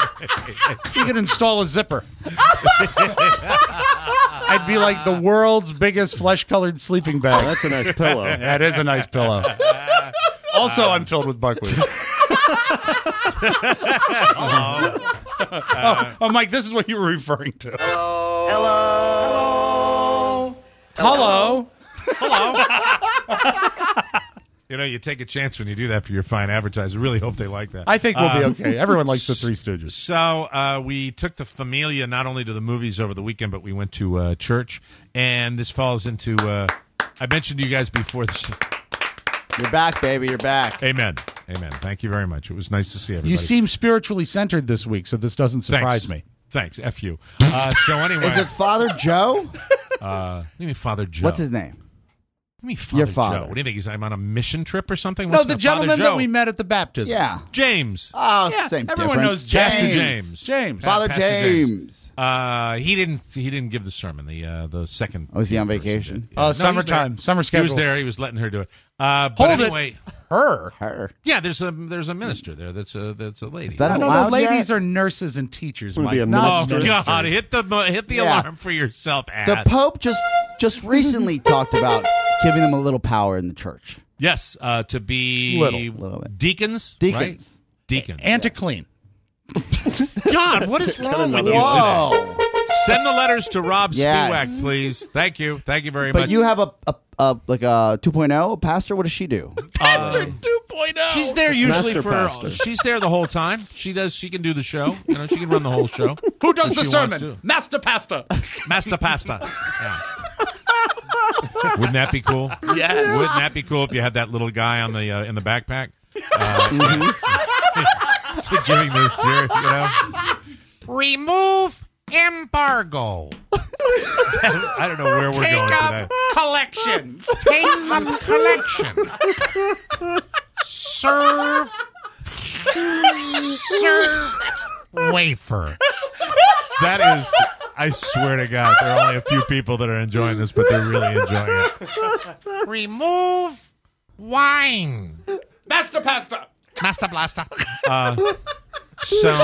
You could install a zipper. I'd be like the world's biggest flesh-colored sleeping bag. That's a nice pillow. Yeah, it is a nice pillow. Also, I'm filled with buckwheat. oh, oh, Mike, this is what you were referring to. Hello. Hello. Hello. You know, you take a chance when you do that for your fine advertisers. Really hope they like that. I think we'll be Um, okay. Everyone likes the Three Stooges. So uh, we took the familia not only to the movies over the weekend, but we went to uh, church. And this falls into, uh, I mentioned to you guys before this. You're back, baby. You're back. Amen. Amen. Thank you very much. It was nice to see everybody. You seem spiritually centered this week, so this doesn't surprise Thanks. me. Thanks. F you. Uh, so anyway. Is it Father Joe? Uh, what do you mean Father Joe? What's his name? What do you mean Father Your father. Joe? What do you think? He's I'm on a mission trip or something? No, What's the my- gentleman Father that Joe? we met at the baptism. Yeah. James. Oh, Yeah, same everyone difference. knows James. Pastor James. James. Father Pastor James. Uh, he didn't. He didn't give the sermon. The uh, the second. Oh, is he on person vacation? did. Oh, No, he was summertime. there. Summer He schedule. was there. He was letting her do it. Uh, but Hold it. anyway, Her. Her. yeah. There's a there's a minister there. That's a that's a lady. Is that I don't know. allowed Ladies yet? are nurses and teachers, Would Mike. be a Not Oh minister. ministers. God! Hit the hit the Yeah. alarm for yourself, ass. The Pope just just recently talked about giving them a little power in the church. Yes, uh, to be Little, little bit. deacons. Deacons. Right? Deacons. And to clean. God, what is wrong with you today? Whoa! Send the letters to Rob Yes. Spiewak, please. Thank you. Thank you very But much. you have a, a, a like a two point oh pastor. What does she do? Um, two point oh. She's there usually Master for. pastor. She's there the whole time. She does. She can do the show. You know, she can run the whole show. Who does if the she wants sermon? to. Master Pasta. Master Pasta. Yeah. Wouldn't that be cool? Yes. Wouldn't that be cool if you had that little guy on the uh, in the backpack? Uh, giving this, here, you know. Remove embargo. I don't know where we're Take going up today. collections. Take up collection. Serve. Serve. Wafer. That is, I swear to God, there are only a few people that are enjoying this, but they're really enjoying it. Remove wine. Master Pasta. Master Blaster. Uh, so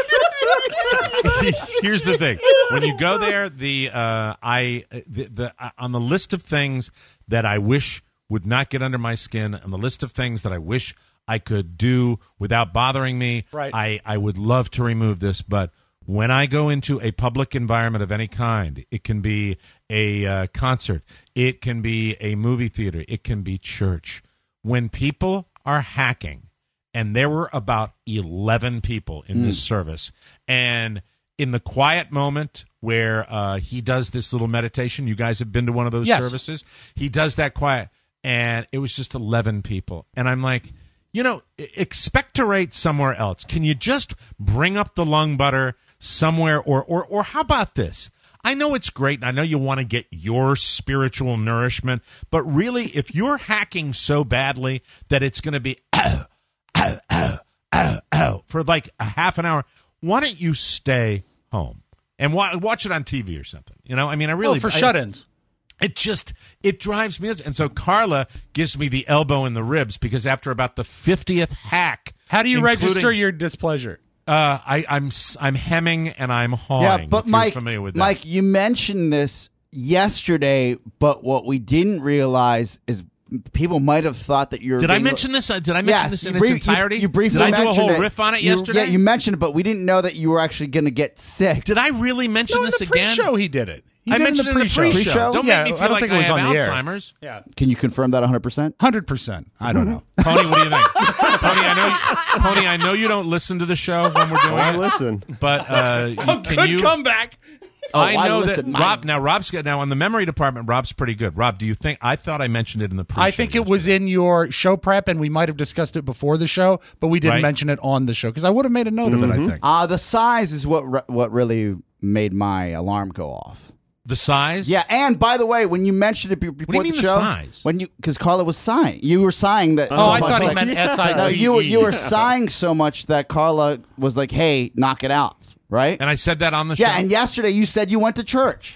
here's the thing: when you go there, the uh, I the, the uh, on the list of things that I wish would not get under my skin, on the list of things that I wish I could do without bothering me, Right. I I would love to remove this, but when I go into a public environment of any kind, it can be a uh, concert, it can be a movie theater, it can be church. When people are hacking, and there were about eleven people in this service, and in the quiet moment where uh, he does this little meditation, you guys have been to one of those Yes. services, he does that quiet, and it was just eleven people. And I'm like, you know, e- expectorate somewhere else. Can you just bring up the lung butter somewhere? Or, or, or how about this? I know it's great, and I know you want to get your spiritual nourishment, but really, if you're hacking so badly that it's going to be ow, ow, ow, ow, ow, for like a half an hour, why don't you stay home and wa- watch it on T V or something? You know, I mean, I really Oh, for I- shut-ins. It just, it drives me. And so Carla gives me the elbow in the ribs because after about the fiftieth hack. How do you including- register your displeasure? Uh, I, I'm s- I'm hemming and I'm hawing. Yeah, but if you're Mike, familiar with that. Mike, you mentioned this yesterday, but what we didn't realize is people might have thought that you're. Did I being- mention this? Uh, did I mention Yes, this in you its brief- you- entirety? You, briefly did I do a mentioned whole it. riff on it You- yesterday? Yeah, you mentioned it, but we didn't know that you were actually going to get sick. Did I really mention No, in this the again? pre-show he did it. He I did mentioned it in the pre-show. Pre-show? Don't Yeah, make me I feel don't like think it I was have on the air. Alzheimer's. Yeah, Can you confirm that one hundred percent? one hundred percent. I don't know. Pony, what do you think? Pony, I know. Pony, I know you don't listen to the show when we're doing I it, listen. but uh, you- can Good you? comeback. Oh, I I know listen, that my- Rob. Now Rob's got now on the memory department. Rob's pretty good. Rob, do you think? I thought I mentioned it in the pre-show. I think it was in your show prep, and we might have discussed it before the show, but we didn't Right. mention it on the show because I would have made a note of it. I think. Uh, the size is what re- what really made my alarm go off. the size. Yeah, and by the way, when you mentioned it be- before mean the the show, size? when you because Carla was sighing, you were sighing that. Oh, so I much, thought he like- meant S I C E. No, you were- you were sighing so much that Carla was like, "Hey, knock it out!" Right? And I said that on the show. Yeah, and yesterday you said you went to church.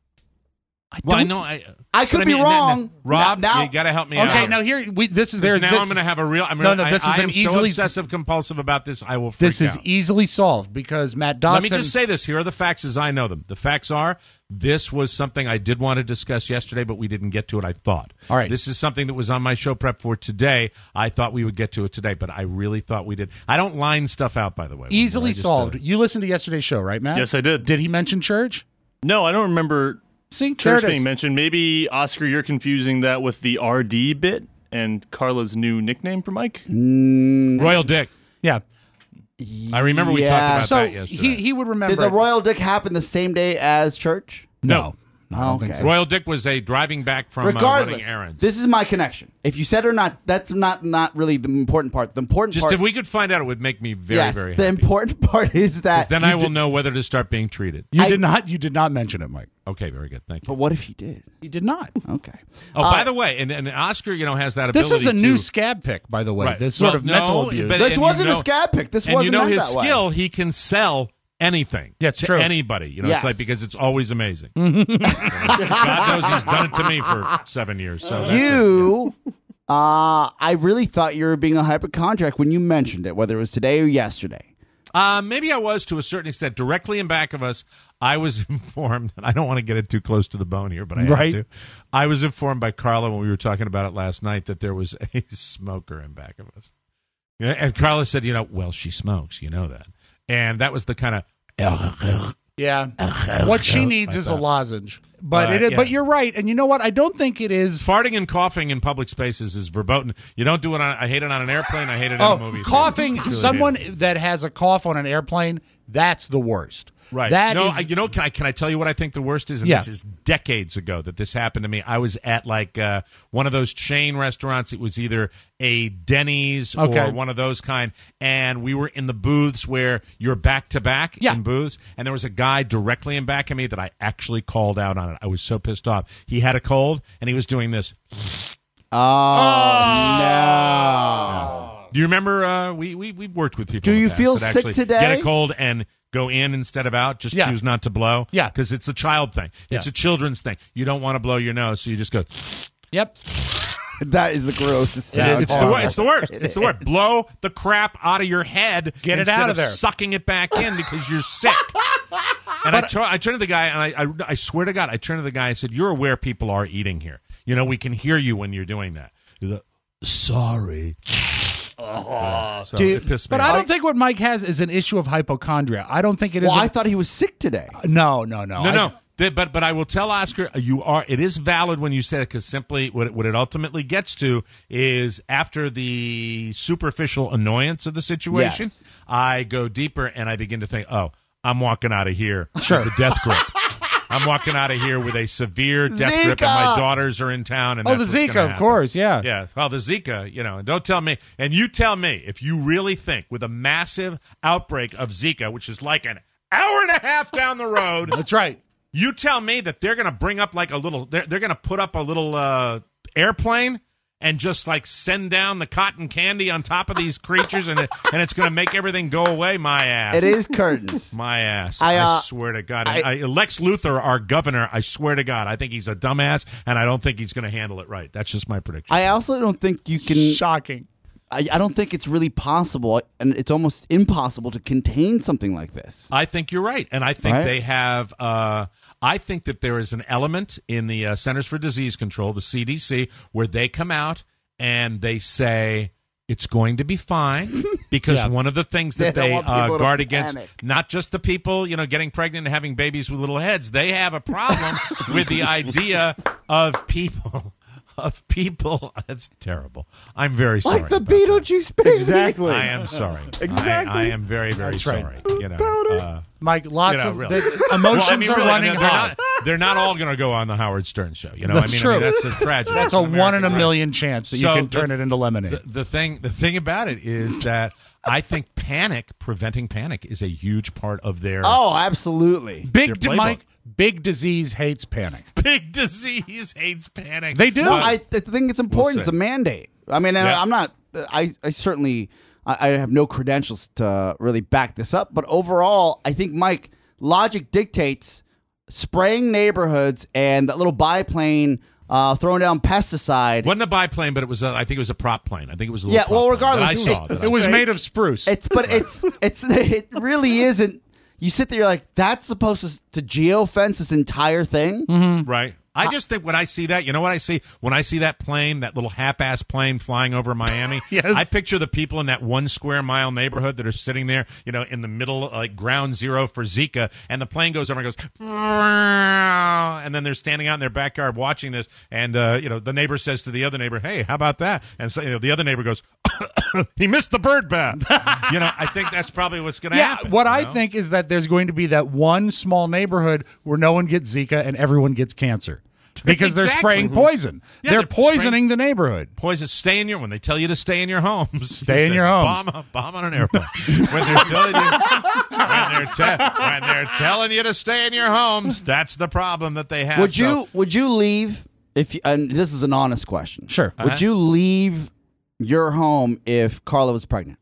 I well, I don't- know. I, I could but be mean, now- wrong. now- Rob, Now- you got to help me Okay, out. now here we this is 'Cause there's now this, I'm going to have a real. I'm No, really, no, this I, is I an am so easily- obsessive compulsive about this. I will. Freak this is out. easily solved because Matt Dodson. Let me just say this. Here are the facts as I know them. The facts are this was something I did want to discuss yesterday, but we didn't get to it, I thought. All right. This is something that was on my show prep for today. I thought we would get to it today, but I really thought we did. I don't line stuff out, by the way. easily I just, uh, solved. You listened to yesterday's show, right, Matt? Yes, I did. Did he mention church? No, I don't remember See, church there it being is. mentioned. Maybe, Oscar, you're confusing that with the R D bit and Carla's new nickname for Mike? Royal Dick. Yeah. I remember we Yeah. talked about So that yesterday. he he would remember. Did the it. Royal Dick happen the same day as church? No. I don't think Okay. so. Royal Dick was a driving back from uh, Regardless, running errands. this is my connection. If you said it or not, that's not not really the important part. The important Just part, if we could find out, it would make me very, yes, very the happy. important part is that 'Cause then you I will did- know whether to start being treated. You I- did not. You did not mention it, Mike. Okay, very good. Thank you. But what if you did? You did not. Okay. Oh, Uh, by the way, and, and Oscar, you know, has that This ability is a new to- scab pick, by the way. Right. This sort Well, of no, mental abuse. but- This and you wasn't a know- scab pick. This and wasn't you know meant his that way. skill, he can sell anything Yeah, it's to true. anybody. You know, Yes. it's like because it's always amazing. God knows he's done it to me for seven years. So that's it. You, uh, I really thought you were being a hypochondriac when you mentioned it, whether it was today or yesterday. Uh, maybe I was to a certain extent. Directly in back of us, I was informed, and I don't want to get it too close to the bone here, but I Right. have to. I was informed by Carla when we were talking about it last night that there was a smoker in back of us. Yeah, and Carla said, you know, well, she smokes, you know that. And that was the kind of... Yeah. What she needs I is a thought. lozenge. But Uh, it is, yeah. but you're right. And you know what? I don't think it is. Farting and coughing in public spaces is verboten. You don't do it on... I hate it on an airplane. I hate it in a Oh, movie. coughing. Really hate Someone it. that has a cough on an airplane, that's the worst. Right. That no, is- I, you know, can I can I tell you what I think the worst is? And Yeah. this is decades ago that this happened to me. I was at like uh, one of those chain restaurants. It was either a Denny's Okay. or one of those kind, and we were in the booths where you're back to back Yeah. in booths, and there was a guy directly in back of me that I actually called out on it. I was so pissed off. He had a cold, and he was doing this. Oh, no. Do you remember? Uh, we we we worked with people. Do in the you past feel that sick actually today? Get a cold and go in instead of out. Just Yeah. choose not to blow. Yeah. because it's a child thing. It's Yeah. a children's thing. You don't want to blow your nose, so you just go. Yep. That is the grossest It sound. is It's the, horrible. wor- it's the worst. It's the worst. Blow the crap out of your head. Get it instead out of there. Sucking it back in because you're sick. And I, tur- I turned to the guy, and I, I, I swear to God, I turned to the guy. I said, "You're aware people are eating here. You know, we can hear you when you're doing that." He's like, "Sorry." Uh, so Dude, it pissed me But off. I don't think what Mike has is an issue of hypochondria. I don't think it is. Well, a- I thought he was sick today. no, no, no. No, I- no. Th- But but I will tell Oscar, you are. It is valid when you say it, because simply what it, what it ultimately gets to is after the superficial annoyance of the situation, Yes. I go deeper and I begin to think, oh, I'm walking out of here Sure. with a death grip. I'm walking out of here with a severe death grip, and Zika! my daughters are in town. And Oh, that's the what's Zika, gonna of happen. course, yeah. Yeah, well, the Zika, you know, and don't tell me, and you tell me if you really think with a massive outbreak of Zika, which is like an hour and a half down the road, That's right. you tell me that they're going to bring up like a little, they're, they're going to put up a little uh, airplane and just like send down the cotton candy on top of these creatures, and it, and it's going to make everything go away. My ass. It is curtains. My ass. I, I, uh, swear to God. I- I, Lex Luthor, our governor, I swear to God, I think he's a dumbass, and I don't think he's going to handle it right. That's just my prediction. I also don't think you can. Shocking. I, I don't think it's really possible, and it's almost impossible to contain something like this. I think you're right, and I think Right? they have. Uh, I think that there is an element in the uh, Centers for Disease Control, the C D C, where they come out and they say it's going to be fine because Yeah. one of the things that They don't they, want uh, people to guard against, panic. not just the people you know getting pregnant and having babies with little heads, they have a problem with the idea of people. Of people, that's terrible. I'm very sorry. Like the about that. Beetlejuice baby. Exactly. I am sorry. Exactly. I, I am very, very That's right. sorry. You know, uh, Mike, lots you know, of really. the emotions Well, I mean, are really, running they're high. Not, they're not all going to go on the Howard Stern show. You know, That's I mean, true. I mean, that's a tragedy. That's It's a an one in a American million chance that So you can turn the- it into lemonade. The, the thing, the thing about it is that I think panic, preventing panic, is a huge part of their Oh, absolutely. big, their d- playbook. Mike, big disease hates panic. big disease hates panic. They do. No, But- I, I think it's important. We'll it's see. a mandate. I mean, and Yeah. I'm not. I, I certainly. I, I have no credentials to really back this up, but overall, I think Mike logic dictates spraying neighborhoods and that little biplane uh, throwing down pesticide. wasn't a biplane, but it was. A, I think it was a prop plane. I think it was a little Yeah, well, prop plane that regardless, I it- saw. that It I- was made of spruce. It's but it's it's it really isn't. You sit there, you're like, that's supposed to, to geofence this entire thing. Right. I just think when I see that, you know what I see? When I see that plane, that little half-ass plane flying over Miami, Yes. I picture the people in that one square mile neighborhood that are sitting there, you know, in the middle, like ground zero for Zika, and the plane goes over and goes, and then they're standing out in their backyard watching this, and, uh, you know, the neighbor says to the other neighbor, hey, how about that? And so, you know, the other neighbor goes, he missed the bird bath. You know, I think that's probably what's going to Yeah, happen. what you I know? think is that there's going to be that one small neighborhood where no one gets Zika and everyone gets cancer because they're Exactly. spraying poison. Yeah, they're, they're poisoning spraying- the neighborhood. Poison, stay in your, when they tell you to stay in your homes. Stay in you your say, homes. Bomb, bomb on an airplane. when they're telling you, when they're, te- when they're telling you to stay in your homes, that's the problem that they have. Would So- you would you leave if you, and this is an honest question. Sure. Would Uh-huh. you leave your home if Carla was pregnant?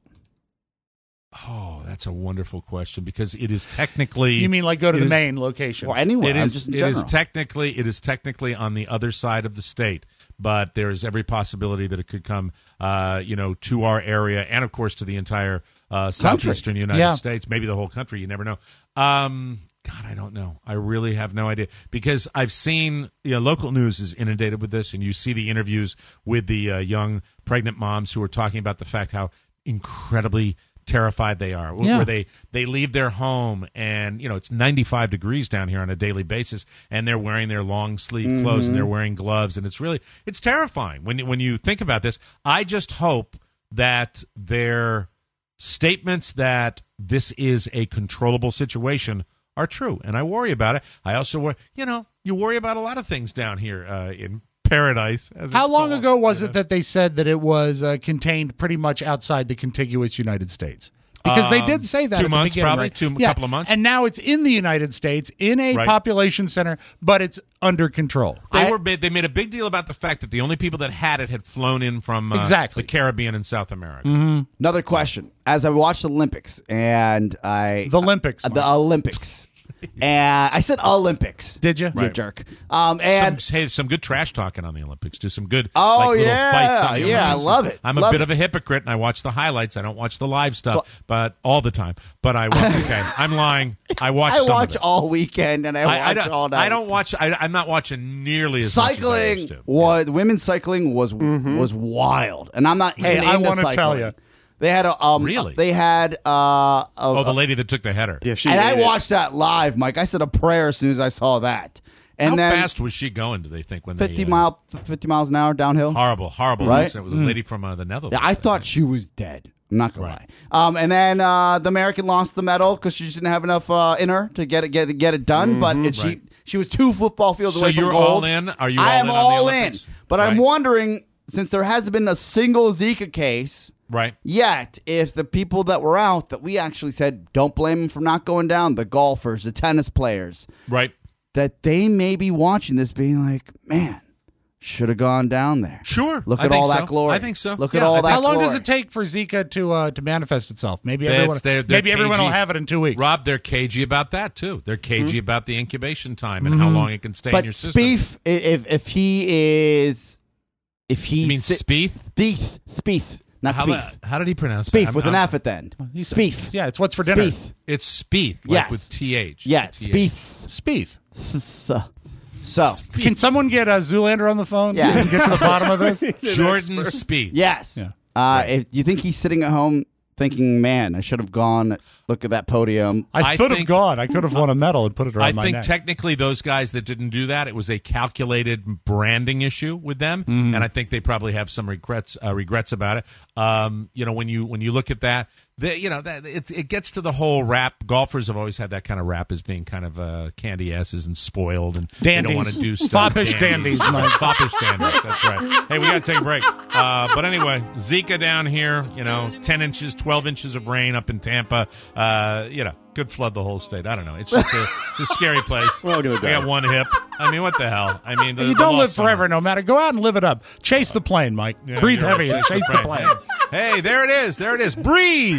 Oh, that's a wonderful question because it is technically. You mean like go to it the is- main location? Well, anyway, It I'm is. just in It is general. technically. It is technically on the other side of the state, but there is every possibility that it could come, uh, you know, to our area and of course to the entire uh, southeastern United Yeah. States, maybe the whole country. You never know. Um, God, I don't know. I really have no idea because I've seen, you know, local news is inundated with this, and you see the interviews with the uh, young pregnant moms who are talking about the fact how incredibly terrified they are, Yeah. where they they leave their home and you know it's ninety-five degrees down here on a daily basis, and they're wearing their long sleeve clothes and they're wearing gloves, and it's really it's terrifying when when you think about this. I just hope that their statements that this is a controllable situation are true, and I worry about it. I also worry, you know, you worry about a lot of things down here uh, in paradise. As How it's long called, ago was you it know? that they said that it was uh, contained pretty much outside the contiguous United States? Because they Um, did say that two at the months, beginning, probably, right? two- yeah. couple of months. And now it's in the United States in a Right. population center, but it's under control. They I- were ba- they made a big deal about the fact that the only people that had it had flown in from uh, Exactly. the Caribbean and South America. Another question. As I watched the Olympics and I The Olympics. uh, the Olympics, and I said Olympics. Did you? You jerk. Um, and some, hey, some good trash talking on the Olympics. Do some good Oh, like, little yeah. fights on the Yeah, I Olympics. love it. I'm a Love bit it. of a hypocrite, and I watch the highlights. I don't watch the live stuff, So- but all the time. But I watch. Okay, I'm lying. I watch. I some watch of it. all weekend and I, I, watch I don't, all night. I don't watch. I, I'm not watching nearly as much as I Cycling used to. was women's cycling was was wild, and I'm not Hey, even I into wanna cycling. tell ya. They had a um. Really? They had uh. A, Oh, the lady that took the header. Yeah, she and I ate it. watched that live, Mike. I said a prayer as soon as I saw that. And How then fast was she going? Do they think when fifty they, uh, mile, fifty miles an hour downhill. Horrible, horrible Right? accident with a lady from uh, the Netherlands. Yeah, I thought she was dead. I'm not gonna lie. Um, and then uh, the American lost the medal because she just didn't have enough uh, in her to get it get it, get it done. But it, she Right. she was two football fields So away from you're gold. all in? Are you I all am in on the all in. Olympics? But I'm Right. wondering, since there hasn't been a single Zika case Right. yet, if the people that were out that we actually said don't blame them for not going down, the golfers, the tennis players, Right. that they may be watching this, being like, man, should have gone down there. Sure. Look I at think all so. that glory. I think so. Look Yeah, at all I that. think- How long does glory. it take for Zika to uh, to manifest itself? Maybe That's- everyone, they're- they're maybe everyone will cagey. have it in two weeks. Rob, they're cagey about that too. They're cagey Mm-hmm. about the incubation time and how long it can stay in But your system. Spieth, i- if if he is, if he You mean si- Spieth? Spieth, Spieth, not How, Spieth, how did he pronounce Spieth that? with I'm- an I'm- F at the end. Spieth, Yeah, it's what's for dinner. Spieth, It's Spieth, like Yes. with T H. yeah, T H. Spieth. Spieth. S- So Can someone get a Zoolander on the phone so Yeah. we can get to the bottom of this? Jordan Spieth. yes, Yeah. uh, if you think he's sitting at home thinking, man, I should have gone. Look at that podium. I, I could have think- gone. I could have won a medal and put it around I my think neck. technically those guys that didn't do that, it was a calculated branding issue with them, Mm-hmm. and I think they probably have some regrets uh, regrets about it. Um, you know, when you when you look at that, the, you know that it's, it gets to the whole rap. Golfers have always had that kind of rap as being kind of uh, candy asses and spoiled, and they don't want to do Dandies. stuff. Foppish dandies, Mike. Foppish dandies. That's right. Hey, we got to take a break. Uh, but anyway, Zika down here. You know, ten inches, twelve inches of rain up in Tampa. Uh, you know. Could flood the whole state. I don't know. It's just a, it's a scary place. We're all gonna I die. got one hip. I mean, what the hell? I mean, the, You the don't live lost summer. forever, no matter. Go out and live it up. Chase the plane, Mike. Yeah, Breathe you're heavy right. and chase the plane. Hey, there it is. There it is. Breathe.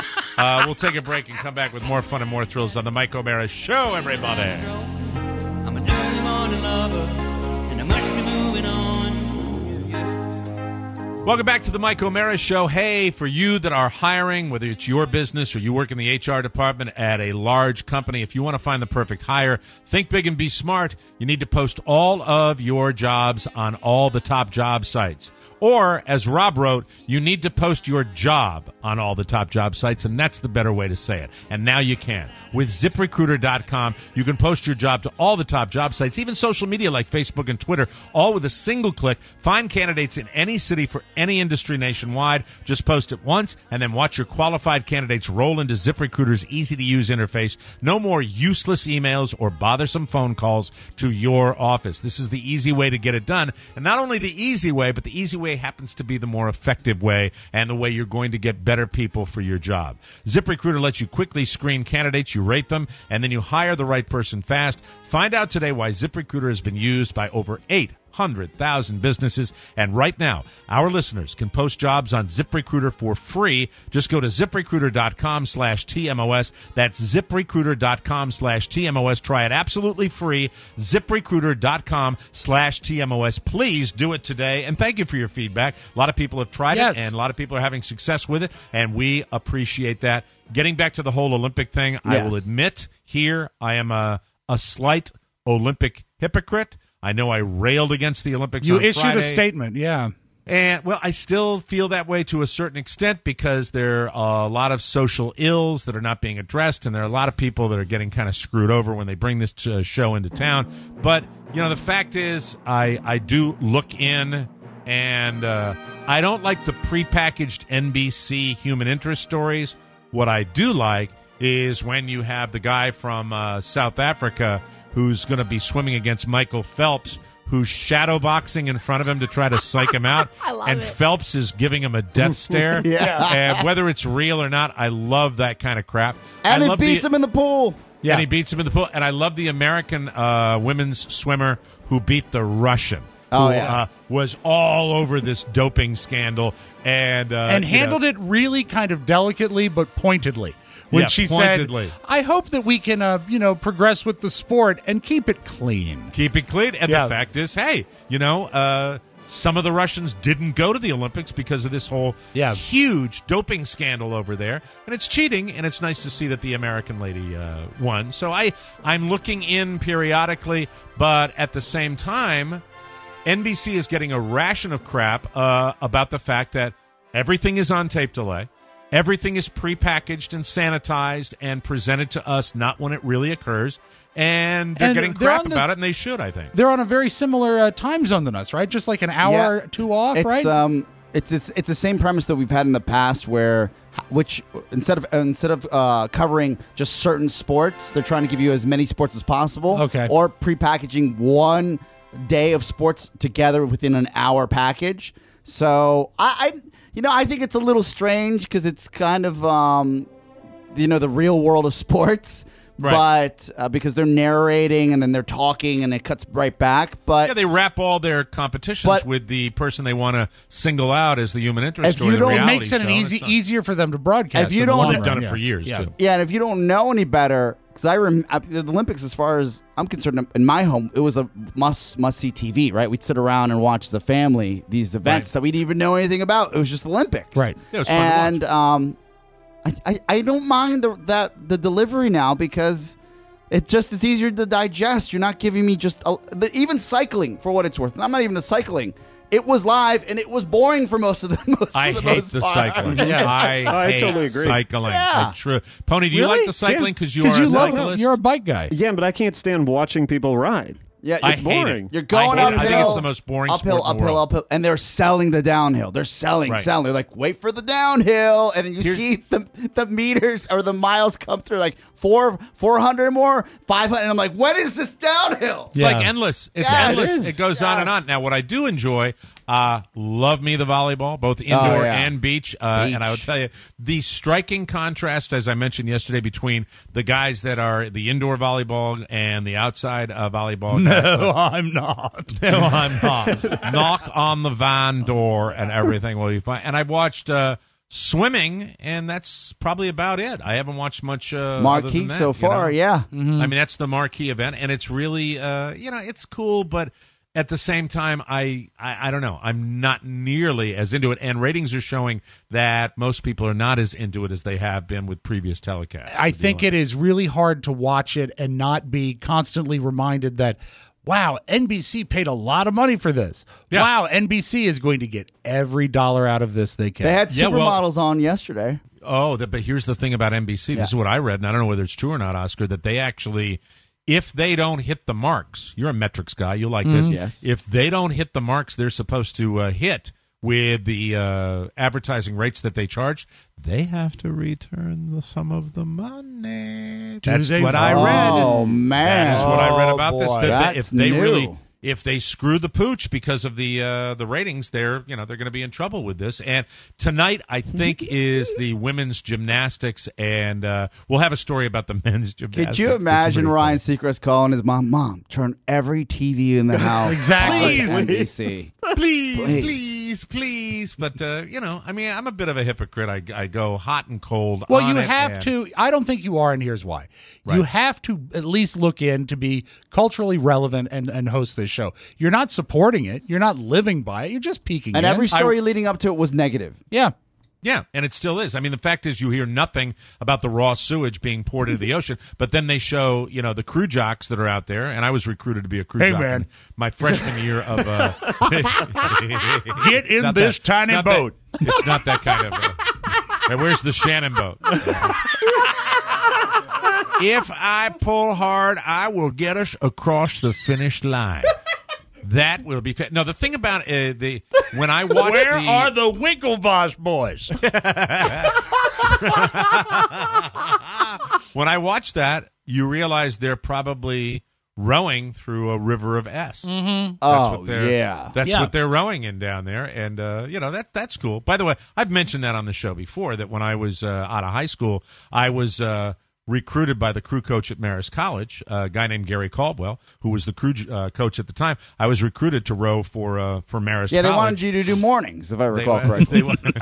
Uh, we'll take a break and come back with more fun and more thrills on the Mike O'Mara Show, everybody. I'm a early morning lover, and I must be moving on. Welcome back to the Mike O'Mara Show. Hey, for you that are hiring, whether it's your business or you work in the H R department at a large company, if you want to find the perfect hire, think big and be smart. You need to post all of your jobs on all the top job sites. Or, as Rob wrote, you need to post your job on all the top job sites, and that's the better way to say it. And now you can. With zip recruiter dot com, you can post your job to all the top job sites, even social media like Facebook and Twitter, all with a single click. Find candidates in any city for any industry nationwide. Just post it once and then watch your qualified candidates roll into ZipRecruiter's easy-to-use interface. No more useless emails or bothersome phone calls to your office. This is the easy way to get it done. And not only the easy way, but the easy way happens to be the more effective way and the way you're going to get better people for your job. ZipRecruiter lets you quickly screen candidates, you rate them, and then you hire the right person fast. Find out today why ZipRecruiter has been used by over eight hundred thousand businesses. And right now, our listeners can post jobs on ZipRecruiter for free. Just go to ZipRecruiter.com slash TMOS. That's ZipRecruiter.com slash TMOS. Try it absolutely free. ZipRecruiter.com slash TMOS. Please do it today. And thank you for your feedback. A lot of people have tried Yes. it, and a lot of people are having success with it, and we appreciate that. Getting back to the whole Olympic thing, I Yes. will admit here I am a, a slight Olympic hypocrite. I know I railed against the Olympics You on issued Friday. a statement, yeah. And, well, I still feel that way to a certain extent because there are a lot of social ills that are not being addressed, and there are a lot of people that are getting kind of screwed over when they bring this uh, show into town. But, you know, the fact is I, I do look in, and uh, I don't like the prepackaged N B C human interest stories. What I do like is when you have the guy from uh, South Africa who's going to be swimming against Michael Phelps, who's shadowboxing in front of him to try to psych him out. I love and it. Phelps is giving him a death stare. Yeah. And whether it's real or not, I love that kind of crap. And I it love beats the, him in the pool. Yeah. And he beats him in the pool. And I love the American uh, women's swimmer who beat the Russian. Oh, who, yeah. uh, was all over this doping scandal and uh, and you know, handled it really kind of delicately but pointedly. When Yeah, she pointedly. said, I hope that we can, uh, you know, progress with the sport and keep it clean. keep it clean. And Yeah. the fact is, hey, you know, uh, some of the Russians didn't go to the Olympics because of this whole Yeah. huge doping scandal over there. And it's cheating, and it's nice to see that the American lady uh, won. So I, I'm looking in periodically, but at the same time, N B C is getting a ration of crap uh, about the fact that everything is on tape delay. Everything is prepackaged and sanitized and presented to us not when it really occurs. And they're And getting they're crap on this- about it, and they should, I think. They're on a very similar uh, time zone than us, right? Just like an hour Yeah. or two off, It's right? um, it's it's it's the same premise that we've had in the past, where which instead of instead of uh, covering just certain sports, they're trying to give you as many sports as possible. Okay. Or prepackaging one day of sports together within an hour package. So I, I you know, I think it's a little strange because it's kind of um, you know, the real world of sports. Right. But uh, because they're narrating and then they're talking and it cuts right back. But Yeah, they wrap all their competitions But- with the person they want to single out as the human interest If story. you the don't- it reality makes it an show, and easy it's not- easier for them to broadcast. If you in the don't- long They've done run, it yeah. for years, Yeah. too. Yeah, and if you don't know any better, because I rem- uh, the Olympics, as far as I'm concerned, in my home, it was a must must see T V. Right, we'd sit around and watch as a family these events Right. that we didn't even know anything about. It was just Olympics, Right. Yeah, it was fun to watch. and um, I, I I don't mind the, that the delivery now because it just it's easier to digest. You're not giving me just a, the, even cycling for what it's worth. And I'm not even a cycling. It was live and it was boring for most of the most. I of the hate most the part. cycling. Yeah. I, Oh, I hate totally agree. cycling. Yeah. Like, true. Pony, do you Really? like the cycling because you are Because you a love cyclist? You're a bike guy. Yeah, but I can't stand watching people ride. Yeah, I it's hate boring. it. You're going I hate it. uphill. I think it's the most boring uphill, sport in the uphill, world. uphill, and they're selling the downhill. They're selling, Right. selling. They're like, wait for the downhill, and then you Here's- see the the meters or the miles come through, like four, four hundred more, five hundred. And I'm like, when is this downhill? It's like endless. It's Yes. endless. It It, is. goes on and Yes. on. Now, what I do enjoy, uh, love me the volleyball, both indoor Oh, yeah. and beach. Uh, Beach. And I will tell you, the striking contrast, as I mentioned yesterday, between the guys that are the indoor volleyball and the outside uh, volleyball. guys. No, I'm not. No, I'm not. Knock on the van door and everything will be fine. And I've watched uh, swimming, and that's probably about it. I haven't watched much uh, other Marquee than that, so you far, know? yeah. I mean, that's the marquee event, and it's really, uh, you know, it's cool, but at the same time, I, I, I don't know. I'm not nearly as into it, and ratings are showing that most people are not as into it as they have been with previous telecasts. I think it is really hard to watch it and not be constantly reminded that, wow, N B C paid a lot of money for this. Yeah. Wow, N B C is going to get every dollar out of this they can. They had Yeah, well- supermodels on yesterday. Oh, the, but here's the thing about N B C. This Yeah. is what I read, and I don't know whether it's true or not, Oscar, that they actually, if they don't hit the marks, you're a metrics guy, you like this. Yes. If they don't hit the marks they're supposed to uh, hit with the uh, advertising rates that they charge, they have to return the, some of the money. Do That's they? what I read. Oh, man. That is what I read Oh, about this. boy. That they- That's if they new. really, if they screw the pooch because of the uh, the ratings, they're you know they're going to be in trouble with this. And tonight, I think, is the women's gymnastics, and uh, we'll have a story about the men's gymnastics. Could you That's imagine pretty Ryan Seacrest calling his mom, Mom, turn every T V in the house Exactly. on N B C. Please, Please. please, please. But, uh, you know, I mean, I'm a bit of a hypocrite. I, I go hot and cold. Well, on you it, have and- to. I don't think you are, and here's why. You Right. have to at least look in to be culturally relevant and, and host this show. You're not supporting it. You're not living by it. You're just peeking And in. every story leading up to it was negative. Yeah. Yeah, and it still is. I mean, the fact is you hear nothing about the raw sewage being poured into the ocean, but then they show, you know, the crew jocks that are out there, and I was recruited to be a crew Hey, jock man. in my freshman year of... Uh, Get in Not this that- tiny it's not boat. That, it's not that kind of... Uh, hey, where's the Shannon boat? If I pull hard, I will get us across the finish line. That will be fa- no. The thing about uh, the when I watch Where the, are the Winklevoss boys? when I watch that, you realize they're probably rowing through a river of S. Mm-hmm. That's Oh, what they're, yeah. That's Yeah. what they're rowing in down there, and uh, you know that that's cool. By the way, I've mentioned that on the show before. That when I was uh, out of high school, I was. Uh, recruited by the crew coach at Marist College, a guy named Gary Caldwell, who was the crew uh, coach at the time. I was recruited to row for uh, for Marist Yeah, they College. wanted you to do mornings, if I recall They- correctly. they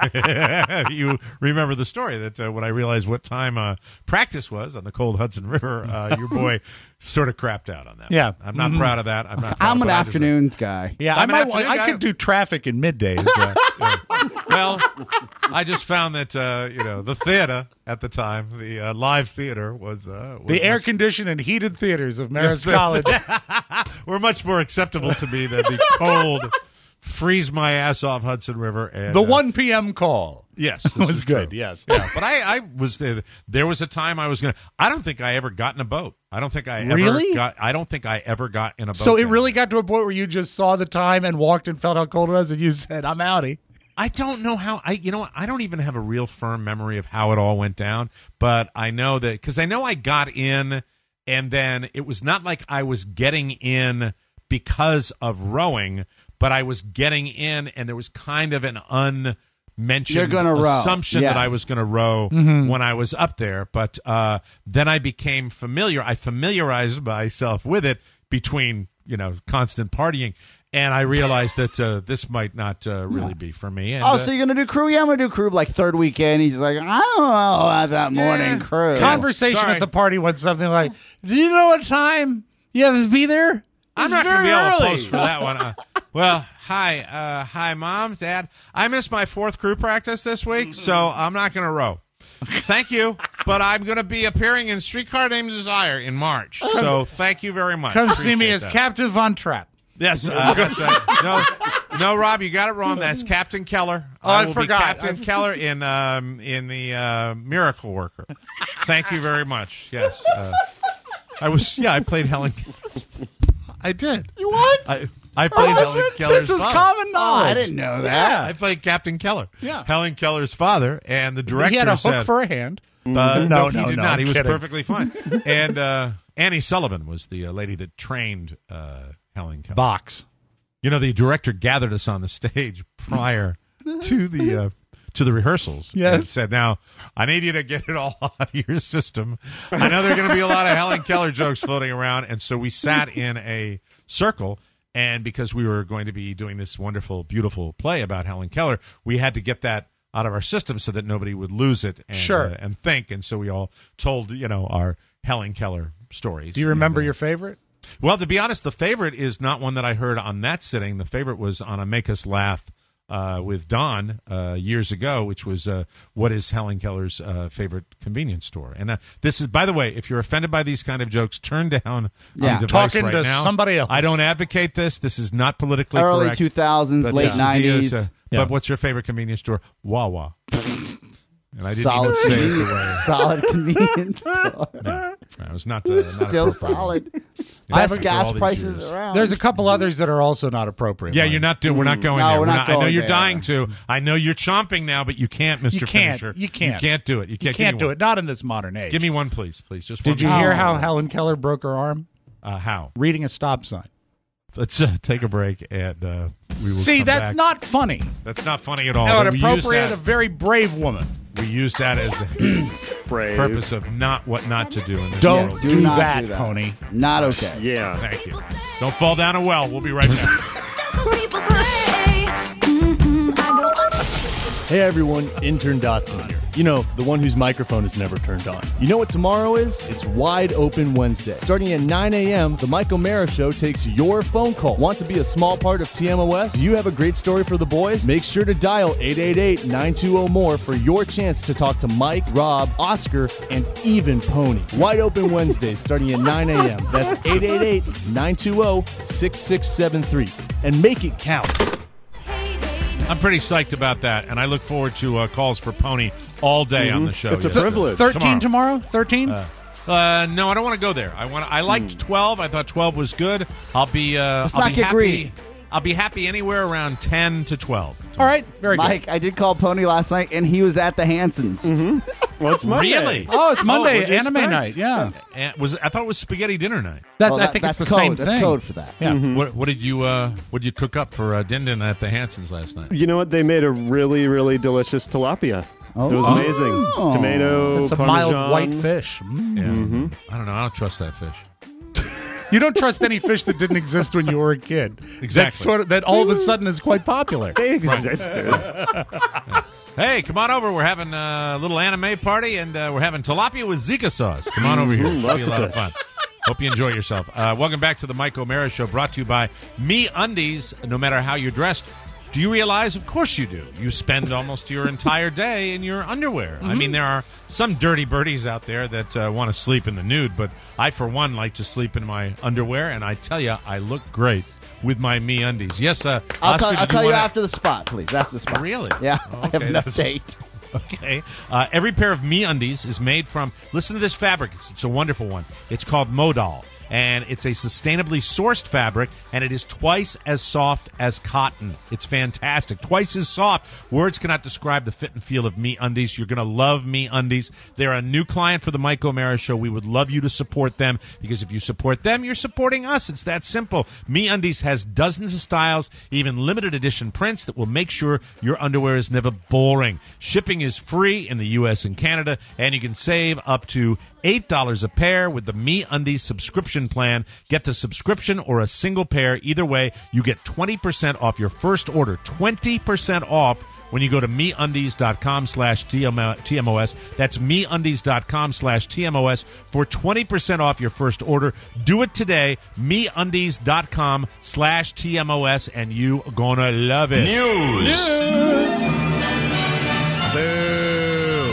wa- you remember the story that uh, when I realized what time uh, practice was on the cold Hudson River, uh, your boy sort of crapped out on that. Yeah. I'm not Mhm. proud of that. I'm not. Proud, I'm an but I deserve- afternoons guy. Yeah, I'm I, an might, afternoon I guy. could do traffic in middays. Yeah, yeah. Well, I just found that uh, you know the theater at the time, the uh, live theater was, uh, was the air much- conditioned and heated theaters of Yes, Marist the- College. were much more acceptable to me than the cold, freeze my ass off Hudson River. And The uh, one p.m. call. Yes, this was is good. true. Yes. Yeah, but I, I was there. There was a time I was gonna. I don't think I ever got in a boat. I don't think I ever Really? got. I don't think I ever got in a boat. So it down really there. got to a point where you just saw the time and walked and felt how cold it was, and you said, "I'm outie." I don't know how. I you know what? I don't even have a real firm memory of how it all went down. But I know that because I know I got in, and then it was not like I was getting in because of rowing, but I was getting in, and there was kind of an un. mentioned You're gonna row. assumption Yes. that I was going to row Mm-hmm. when I was up there. But uh, then I became familiar. I familiarized myself with it between, you know, constant partying. And I realized that uh, this might not uh, really be for me. And, Oh, uh, so you're going to do crew? Yeah, I'm going to do crew like third weekend. He's like, I don't know about that morning crew. Conversation Sorry. at the party went something like, "Do you know what time you have to be there?" I'm It's not going to very be able to early." post for that one. Uh, well, hi, uh, hi, Mom, Dad. I missed my fourth crew practice this week, so I'm not going to row. Thank you, but I'm going to be appearing in Streetcar Named Desire in March. So thank you very much. Come see me Appreciate as that. Captain Von Trapp. Yes, uh, that's right. No, no, Rob, you got it wrong. That's Captain Keller. Oh, I will forgot. Be Captain Keller in um, in the uh, Miracle Worker. Thank you very much. Yes, uh, I was. Yeah, I played Helen. I did. You what? I I played Oh, Helen this is- Keller's this is father. common Oh, knowledge. I didn't know that. Yeah, I played Captain Keller. Yeah. Helen Keller's father, and the director He had a hook said, for a hand. Uh, No, no, no, he did no, not. I'm He was kidding. perfectly fine. And uh, Annie Sullivan was the uh, lady that trained uh, Helen Keller. Box. You know, the director gathered us on the stage prior to the uh, to the rehearsals. Yes. And said, "Now, I need you to get it all out of your system. I know there are going to be a lot of Helen Keller jokes floating around." And so we sat in a circle, and because we were going to be doing this wonderful, beautiful play about Helen Keller, we had to get that out of our system so that nobody would lose it and, Sure. uh, and think. And so we all told, you know, our Helen Keller stories. Do you remember And, uh, your favorite? Well, to be honest, the favorite is not one that I heard on that sitting. The favorite was on a Make Us Laugh uh, with Don uh, years ago, which was uh, what is Helen Keller's uh, favorite convenience store. And uh, this is, by the way, if you're offended by these kind of jokes, turn down Yeah. the device Talking right to now. somebody else. I don't advocate this. This is not politically Early correct. two thousands, But late this is the, uh, nineties. so- Yeah. But what's your favorite convenience store? Wawa. And I didn't Solid, even say it the convenience, way. solid convenience store. No, it was not, uh, not Still appropriate. solid. Best for gas all these prices years. around. There's a couple others that are also not appropriate. Yeah, Mike. you're not doing. We're not going No, there. we're not I know going you're there. dying to. I know you're chomping now, but you can't, Mister You can't. Finisher. You can't. You can't do it. You You can't. can't give me do one. it. Not in this modern age. Give me one, please, please. Just Did one. you hear Oh. how Helen Keller broke her arm? Uh, how? Reading a stop sign. Let's uh, take a break, and uh, we will. See, come that's back. not funny. That's not funny at all. That But would we use appropriate that- a very brave woman. We use that as a Brave. purpose of not what not to do in this Don't world. Do do, not that, do that. Pony. Not okay. Yeah. Thank you. Don't fall down a well. We'll be right back. Hey everyone, Intern Dotson here. You know, the one whose microphone is never turned on. You know what tomorrow is? It's Wide Open Wednesday. Starting at nine a.m., the Mike O'Mara Show takes your phone call. Want to be a small part of T M O S? Do you have a great story for the boys? Make sure to dial eight eight eight, nine two zero, M O R E for your chance to talk to Mike, Rob, Oscar, and even Pony. Wide Open Wednesday starting at nine a.m. That's eight eight eight, nine two zero, six six seven three. And make it count. I'm pretty psyched about that, and I look forward to uh, calls for Pony all day on the show. It's a Yes. privilege. Thirteen tomorrow. Thirteen. Uh, uh, no, I don't want to go there. I want. I liked twelve. I thought twelve was good. I'll be. Uh, Let's I'll not be get happy. greedy. I'll be happy anywhere around ten to twelve. All right. Very Mike, good. I did call Pony last night, and he was at the Hansons. Well, it's Monday. Really? Oh, it's Monday. what'd you anime expect? night. Yeah. And was I thought it was spaghetti dinner night. That's. Well, I that- think that's it's the code. same That's thing. code for that. Yeah. What, what did you uh, What did you cook up for uh, Din Din at the Hansons last night? You know what? They made a really, really delicious tilapia. Oh. It was amazing. Oh. Tomato, It's a Parmesan. mild white fish. Mm. Yeah. I don't know. I don't trust that fish. You don't trust any fish that didn't exist when you were a kid. Exactly. That's sort of that all of a sudden is quite popular. They existed. Hey, come on over. We're having a little anime party, and uh, we're having tilapia with Zika sauce. Come on over here. Mhm, It'll lots be a of lot of fun. Hope you enjoy yourself. Uh, welcome back to the Mike O'Mara Show, brought to you by Me Undies. No matter how you're dressed, do you realize? Of course you do. You spend almost your entire day in your underwear. I mean, there are some dirty birdies out there that uh, want to sleep in the nude, but I, for one, like to sleep in my underwear, and I tell you, I look great with my Me Undies. Yes, uh, I'll Oscar, tell, did I'll tell you wanna- after the spot, please. After the spot. Really? Yeah. Oh, I have okay, an that's- update. Okay. Uh, every pair of Me Undies is made from, listen to this fabric. It's, it's a wonderful one. It's called Modal. And it's a sustainably sourced fabric, and it is twice as soft as cotton. It's fantastic. Twice as soft. Words cannot describe the fit and feel of Me Undies. You're going to love Me Undies. They're a new client for the Mike O'Mara Show. We would love you to support them, because if you support them, you're supporting us. It's that simple. Me Undies has dozens of styles, even limited edition prints that will make sure your underwear is never boring. Shipping is free in the U S and Canada, and you can save up to eight dollars a pair with the Me Undies subscription plan. Get the subscription or a single pair. Either way, you get twenty percent off your first order. twenty percent off when you go to MeUndies.com slash TMOS. That's MeUndies.com slash TMOS for twenty percent off your first order. Do it today. MeUndies.com slash TMOS, and you gonna love it. News. Boo.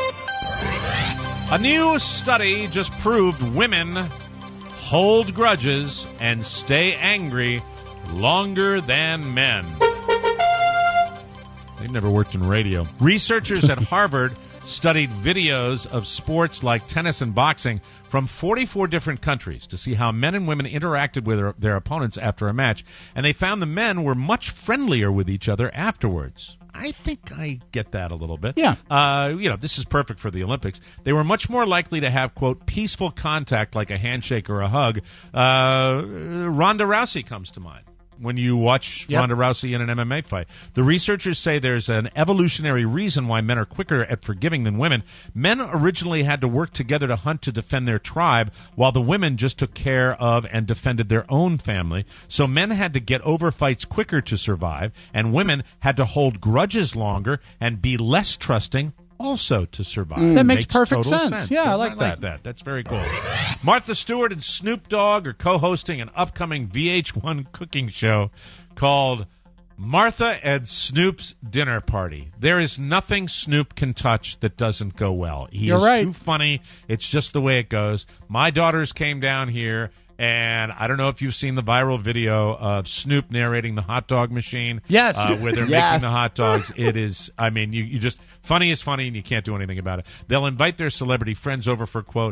A new study just proved women hold grudges and stay angry longer than men. They've never worked in radio. Researchers at Harvard studied videos of sports like tennis and boxing from forty-four different countries to see how men and women interacted with their, their opponents after a match, and they found the men were much friendlier with each other afterwards. I think I get that a little bit. Yeah. Uh, you know, this is perfect for the Olympics. They were much more likely to have, quote, peaceful contact like a handshake or a hug. Uh, Ronda Rousey comes to mind when you watch Yep. Ronda Rousey in an M M A fight. The researchers say there's an evolutionary reason why men are quicker at forgiving than women. Men originally had to work together to hunt to defend their tribe, while the women just took care of and defended their own family. So men had to get over fights quicker to survive, and women had to hold grudges longer and be less trusting also to survive. That makes perfect total sense. Yeah, I like like that. that. That's very cool. Martha Stewart and Snoop Dogg are co-hosting an upcoming V H one cooking show called Martha and Snoop's Dinner Party. There is nothing Snoop can touch that doesn't go well. He You're is right. too funny. It's just the way it goes. My daughters came down here, and I don't know if you've seen the viral video of Snoop narrating the hot dog machine. Yes. Uh, where they're Yes. making the hot dogs. It is, I mean, you, you just, funny is funny, and you can't do anything about it. They'll invite their celebrity friends over for, quote,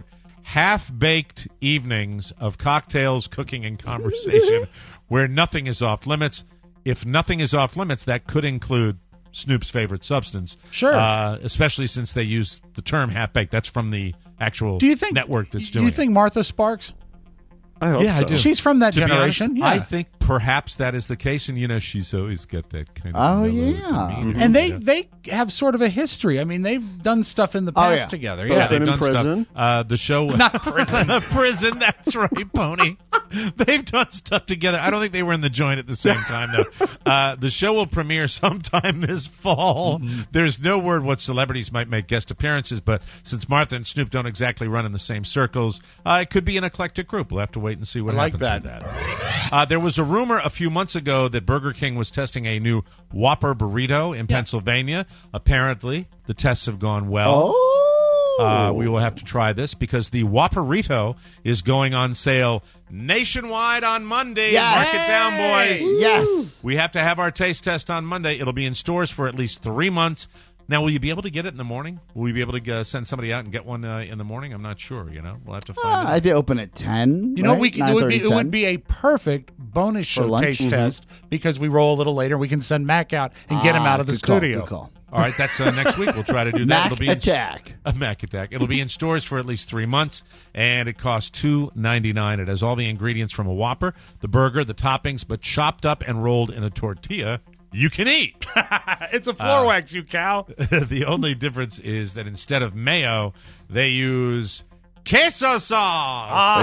half-baked evenings of cocktails, cooking, and conversation where nothing is off limits. If nothing is off limits, that could include Snoop's favorite substance. Sure. Uh, especially since they use the term half-baked. That's from the actual Do you think network that's do doing you think Martha Sparks? I hope Yeah, I so. do. She's from that To be generation. honest, yeah. I think perhaps that is the case, and you know, she's always got that kind of. Oh, mellow yeah. demeanor. and they Yeah. they have sort of a history. I mean, they've done stuff in the Oh, past yeah. together. Both Yeah. been in done prison? stuff. Uh, the show, Not prison. prison. That's right, Pony. They've done stuff together. I don't think they were in the joint at the same time, though. Uh, the show will premiere sometime this fall. Mm-hmm. There's no word what celebrities might make guest appearances, but since Martha and Snoop don't exactly run in the same circles, uh, it could be an eclectic group. We'll have to wait and see what I like happens that. with that. Uh, there was a rumor a few months ago that Burger King was testing a new Whopper burrito in Pennsylvania. Apparently, the tests have gone well. Oh. Uh, we will have to try this because the Whopperito is going on sale nationwide on Monday. Yes. Mark it down, boys. Yes. We have to have our taste test on Monday. It'll be in stores for at least three months. Now, will you be able to get it in the morning? Will you be able to uh, send somebody out and get one uh, in the morning? I'm not sure. You know, we'll have to find Uh, out. I did open at ten. You know, right? we could, it would be nine thirty, it would ten. be a perfect bonus show lunch? taste Mhm. test because we roll a little later. We can send Mac out and get him Ah, out of the good call, studio. good call. All right, that's uh, next week. We'll try to do that. Mac It'll be in, Attack. A Mac Attack. It'll be in stores for at least three months, and it costs two ninety-nine. It has all the ingredients from a Whopper, the burger, the toppings, but chopped up and rolled in a tortilla you can eat. It's a floor wax, you cow. The only difference is that instead of mayo, they use queso sauce.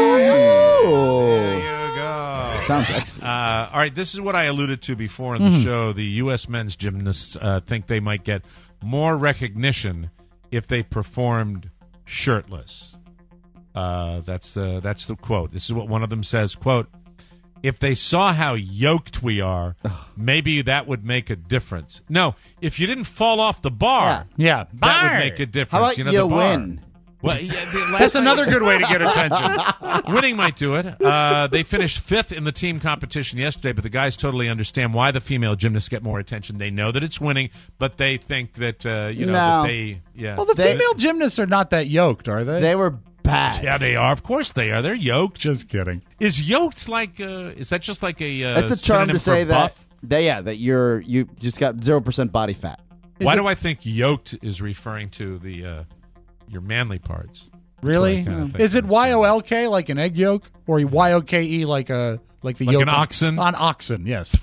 There you go. Sounds excellent. Uh, all right, this is what I alluded to before in the Mhm. show. The U S men's gymnasts uh, think they might get more recognition if they performed shirtless. Uh, that's uh, that's the quote. This is what one of them says. Quote, if they saw how yoked we are, maybe that would make a difference. No, if you didn't fall off the bar, Yeah. that Bar. would make a difference. How about you know, you the bar. win? Well, yeah, the last That's night- another good way to get attention. Winning might do it. Uh, they finished fifth in the team competition yesterday, but the guys totally understand why the female gymnasts get more attention. They know that it's winning, but they think that uh, you know No. that they yeah. Well, the They- female gymnasts are not that yoked, are they? They were bad. yeah, they are. Of course, they are. They're yoked. Just kidding. Is yoked like? Uh, is that just like a? Uh, That's a term synonym to say for that. buff? They, yeah, that you're you just got zero percent body fat. Why it- do I think yoked is referring to the uh, your manly parts? That's Really? what I kinda think Is it it's Y O L K like an egg yolk, or Y O K E like a like the Like yolk an on- oxen? on oxen? Yes.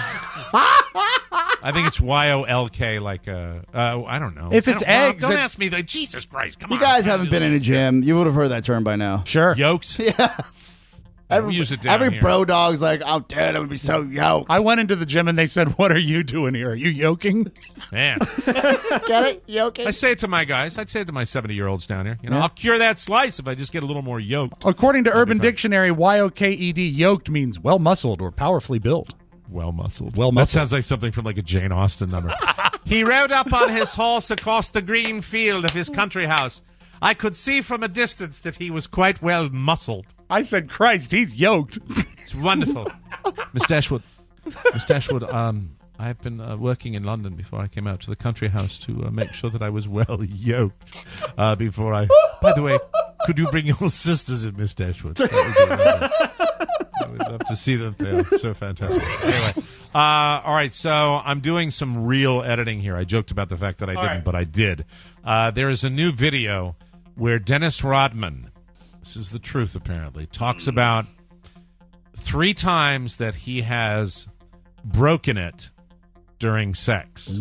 I think it's Y O L K, like uh, uh I don't know. If I it's don't- Rob, eggs, don't it- ask me. Like, Jesus Christ, come You on. guys haven't been in a gym. You would have heard that term by now. Sure. Yoked. Yes. Every, we use it down every here. bro dog's like, I'm dead. I'm gonna be so yoked. I went into the gym and they said, "What are you doing here? Are you yoking?" Man, Get it? Yoking? I say it to my guys. I'd say it to my seventy-year-olds down here. You know, I'll cure that slice if I just get a little more yoked. According to Urban fine. Dictionary, Y O K E D, yoked means well muscled or powerfully built. Well muscled. Well That muscled. sounds like something from like a Jane Austen number. He rode up on his horse across the green field of his country house. I could see from a distance that he was quite well muscled. I said, "Christ, he's yoked." It's wonderful. Miss Dashwood, Miss Dashwood, um, I've been uh, working in London before I came out to the country house to uh, make sure that I was well yoked uh, before I... By the way, could you bring your sisters in, Miss Dashwood? That would be wonderful. I would love to see them. They're so fantastic. Anyway, uh, all right, so I'm doing some real editing here. I joked about the fact that I didn't, right. but I did. Uh, there is a new video where Dennis Rodman, this is the truth apparently, talks about three times that he has broken it during sex.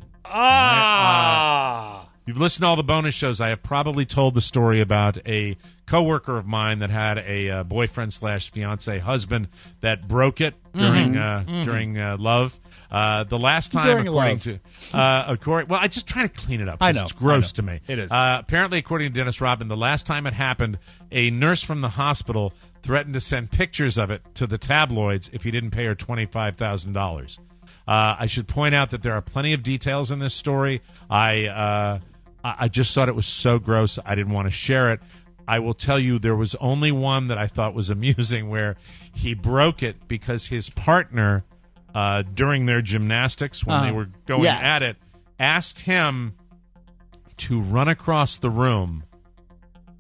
Ah. You've listened to all the bonus shows. I have probably told the story about a coworker of mine that had a uh, boyfriend slash fiance husband that broke it during uh, during uh, love. Uh, the last time, During according love. to uh, according, well, I just trying to clean it up. I 'cause know, it's gross I to know. me. It is. Uh, apparently, according to Dennis Rodman, the last time it happened, a nurse from the hospital threatened to send pictures of it to the tabloids if he didn't pay her twenty five thousand dollars. Uh, I should point out that there are plenty of details in this story. I uh, I I just thought it was so gross. I didn't want to share it. I will tell you there was only one that I thought was amusing where he broke it because his partner, uh, during their gymnastics when Uh-huh. they were going Yes. at it, asked him to run across the room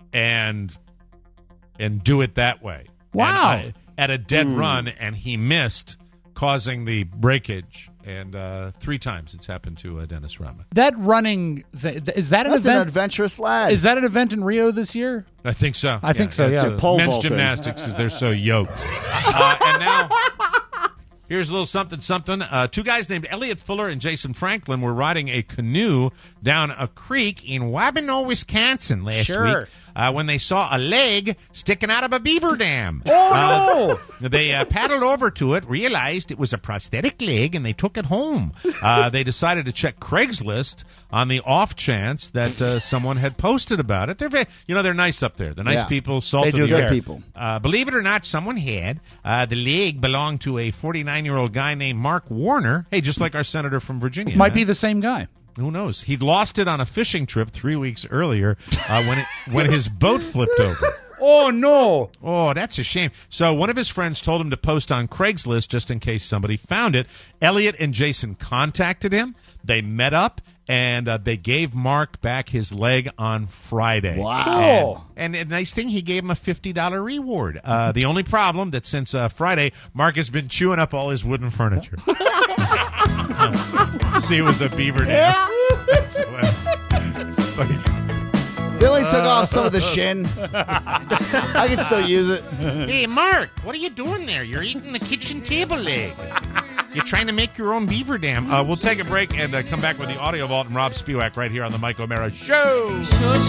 and and do it that way. Wow. And, uh, at a dead Hmm. run, and he missed, causing the breakage. And uh, three times it's happened to uh, Dennis Rodman. That running, th- th- is that an That's an event? adventurous lad. Is that an event in Rio this year? I think so. I think so, it's, yeah. uh, Pole men's vaulting. gymnastics because they're so yoked. Uh, and now, here's a little something, something. Uh, two guys named Elliot Fuller and Jason Franklin were riding a canoe down a creek in Wabino, Wisconsin last Sure. week uh, when they saw a leg sticking out of a beaver dam. Oh, Uh, they uh, paddled over to it, realized it was a prosthetic leg, and they took it home. Uh, they decided to check Craigslist on the off chance that uh, someone had posted about it. They're very, you know, they're nice up there. They're nice Yeah. people, salt They of do the good earth. people. Uh, believe it or not, someone had. Uh, the leg belonged to a forty-nine-year-old guy named Mark Warner. Hey, just like our senator from Virginia. might huh? be the same guy. Who knows? He'd lost it on a fishing trip three weeks earlier uh, when it, when his boat flipped over. Oh, no. Oh, that's a shame. So one of his friends told him to post on Craigslist just in case somebody found it. Elliot and Jason contacted him. They met up, and uh, they gave Mark back his leg on Friday. Wow. And, and a nice thing, he gave him a fifty dollars reward. Uh, the only problem that since uh, Friday, Mark has been chewing up all his wooden furniture. See, it was a beaver dam. That's what- They only took off some of the shin. I can still use it. Hey, Mark, what are you doing there? You're eating the kitchen table leg. You're trying to make your own beaver dam. Uh, we'll take a break and uh, come back with the Audio Vault and Rob Spiewak right here on the Mike O'Mara Show.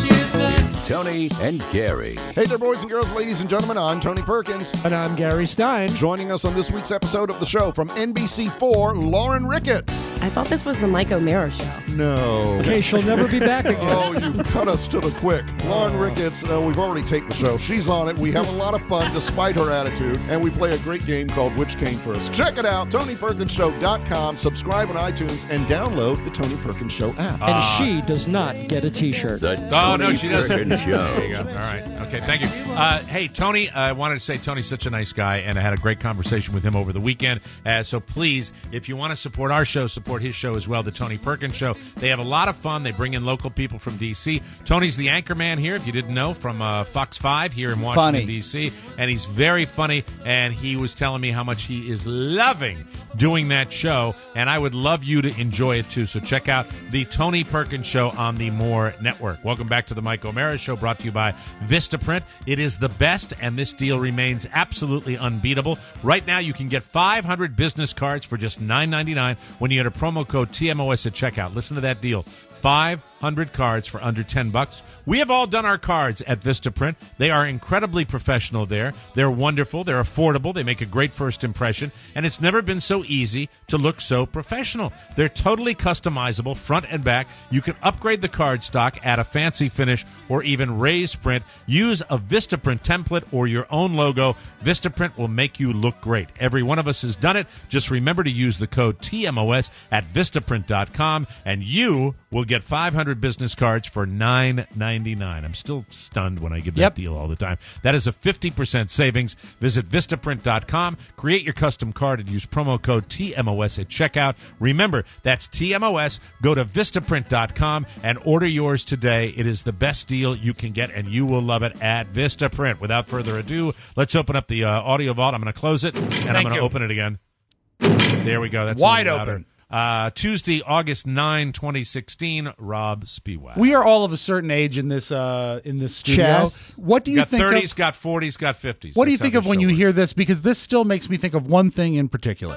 It's Tony and Gary. Hey there, boys and girls, ladies and gentlemen. I'm Tony Perkins. And I'm Gary Stein. Joining us on this week's episode of the show from N B C four, Lauren Ricketts. I thought this was the Mike O'Mara Show. No. Okay, she'll never be back again. Oh, you cut us to the quick. Lauren Ricketts, uh, we've already taped the show. She's on it. We have a lot of fun despite her attitude, and we play a great game called Which Came First. Check it out, Tony Perkins Show dot com. Subscribe on iTunes and download the Tony Perkins Show app. And she does not get a T-shirt. The Oh, Tony no, she doesn't. Perkins Show. There you go. All right. Okay, thank you. Uh, hey, Tony, I wanted to say Tony's such a nice guy, and I had a great conversation with him over the weekend. Uh, so please, if you want to support our show, support his show as well, The Tony Perkins Show. They have a lot of fun. They bring in local people from D C. Tony's the anchor man here, if you didn't know, from uh, Fox five here in Washington, Funny. D C. And he's very funny, and he was telling me how much he is loving doing that show, and I would love you to enjoy it too. So check out The Tony Perkins Show on the More Network. Welcome back to the Mike O'Mara Show, brought to you by Vistaprint. It is the best, and this deal remains absolutely unbeatable. Right now, you can get five hundred business cards for just nine ninety-nine when you enter promo code T M O S at checkout. Listen to that deal. five hundred cards for under ten bucks. We have all done our cards at Vistaprint. They are incredibly professional there. They're wonderful. They're affordable. They make a great first impression. And it's never been so easy to look so professional. They're totally customizable front and back. You can upgrade the card stock, add a fancy finish, or even raise print. Use a Vistaprint template or your own logo. Vistaprint will make you look great. Every one of us has done it. Just remember to use the code T M O S at Vistaprint dot com, and you will get five hundred business cards for nine ninety-nine. I'm still stunned when I give that Yep. deal all the time. That is a fifty percent savings. Visit Vistaprint dot com, create your custom card, and use promo code T M O S at checkout. Remember, that's T M O S. Go to Vistaprint dot com and order yours today. It is the best deal you can get, and you will love it at Vistaprint. Without further ado, let's open up the uh, audio vault. I'm going to close it, and I'm Thank going to you. open it again. There we go. That's a Wide little louder. open. Uh, Tuesday, August ninth, twenty sixteen. Rob Spiewak. We are all of a certain age in this uh, in this studio. Chess. What do you got think? thirties, Of, got forties, got fifties. what do you That's think how of the when show you works. hear this? Because this still makes me think of one thing in particular.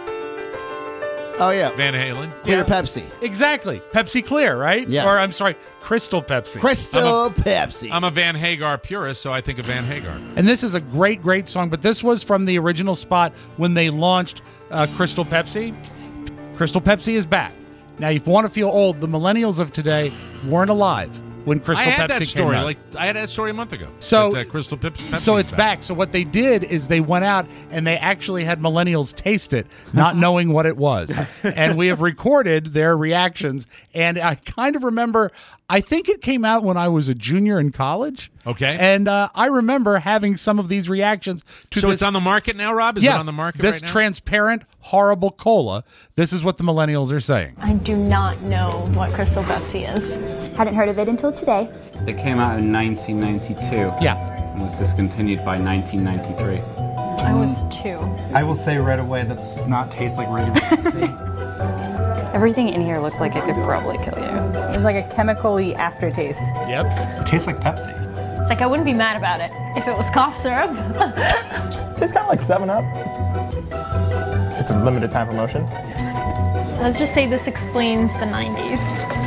Oh, yeah. Van Halen? Clear Yeah. Pepsi. Exactly, Pepsi Clear, right? Yes. Or I'm sorry, Crystal Pepsi. Crystal Pepsi. I'm a Van Hagar purist, so I think of Van Hagar. And this is a great, great song. But this was from the original spot when they launched uh, Crystal Pepsi. Crystal Pepsi is back. Now, if you want to feel old, the millennials of today weren't alive when Crystal I had Pepsi that story. came out. Like I had that story a month ago. So- that, uh, Crystal Pep- Pepsi. So is it's back. So what they did is they went out and they actually had millennials taste it, not knowing what it was. And we have recorded their reactions. And I kind of remember, I think it came out when I was a junior in college. Okay. And uh, I remember having some of these reactions to So this. it's on the market now, Rob? Is Yes, it on the market this right now? transparent, horrible cola. This is what the millennials are saying. I do not know what Crystal Pepsi is. Hadn't heard of it until today. It came out in nineteen ninety-two. Yeah. And was discontinued by nineteen ninety-three. I was two. I will say right away that's not taste like regular Pepsi. Everything in here looks like it could probably kill you. There's like a chemical-y aftertaste. Yep. It tastes like Pepsi. It's like I wouldn't be mad about it if it was cough syrup. Tastes kind of like seven up. It's a limited time promotion. Let's just say this explains the nineties.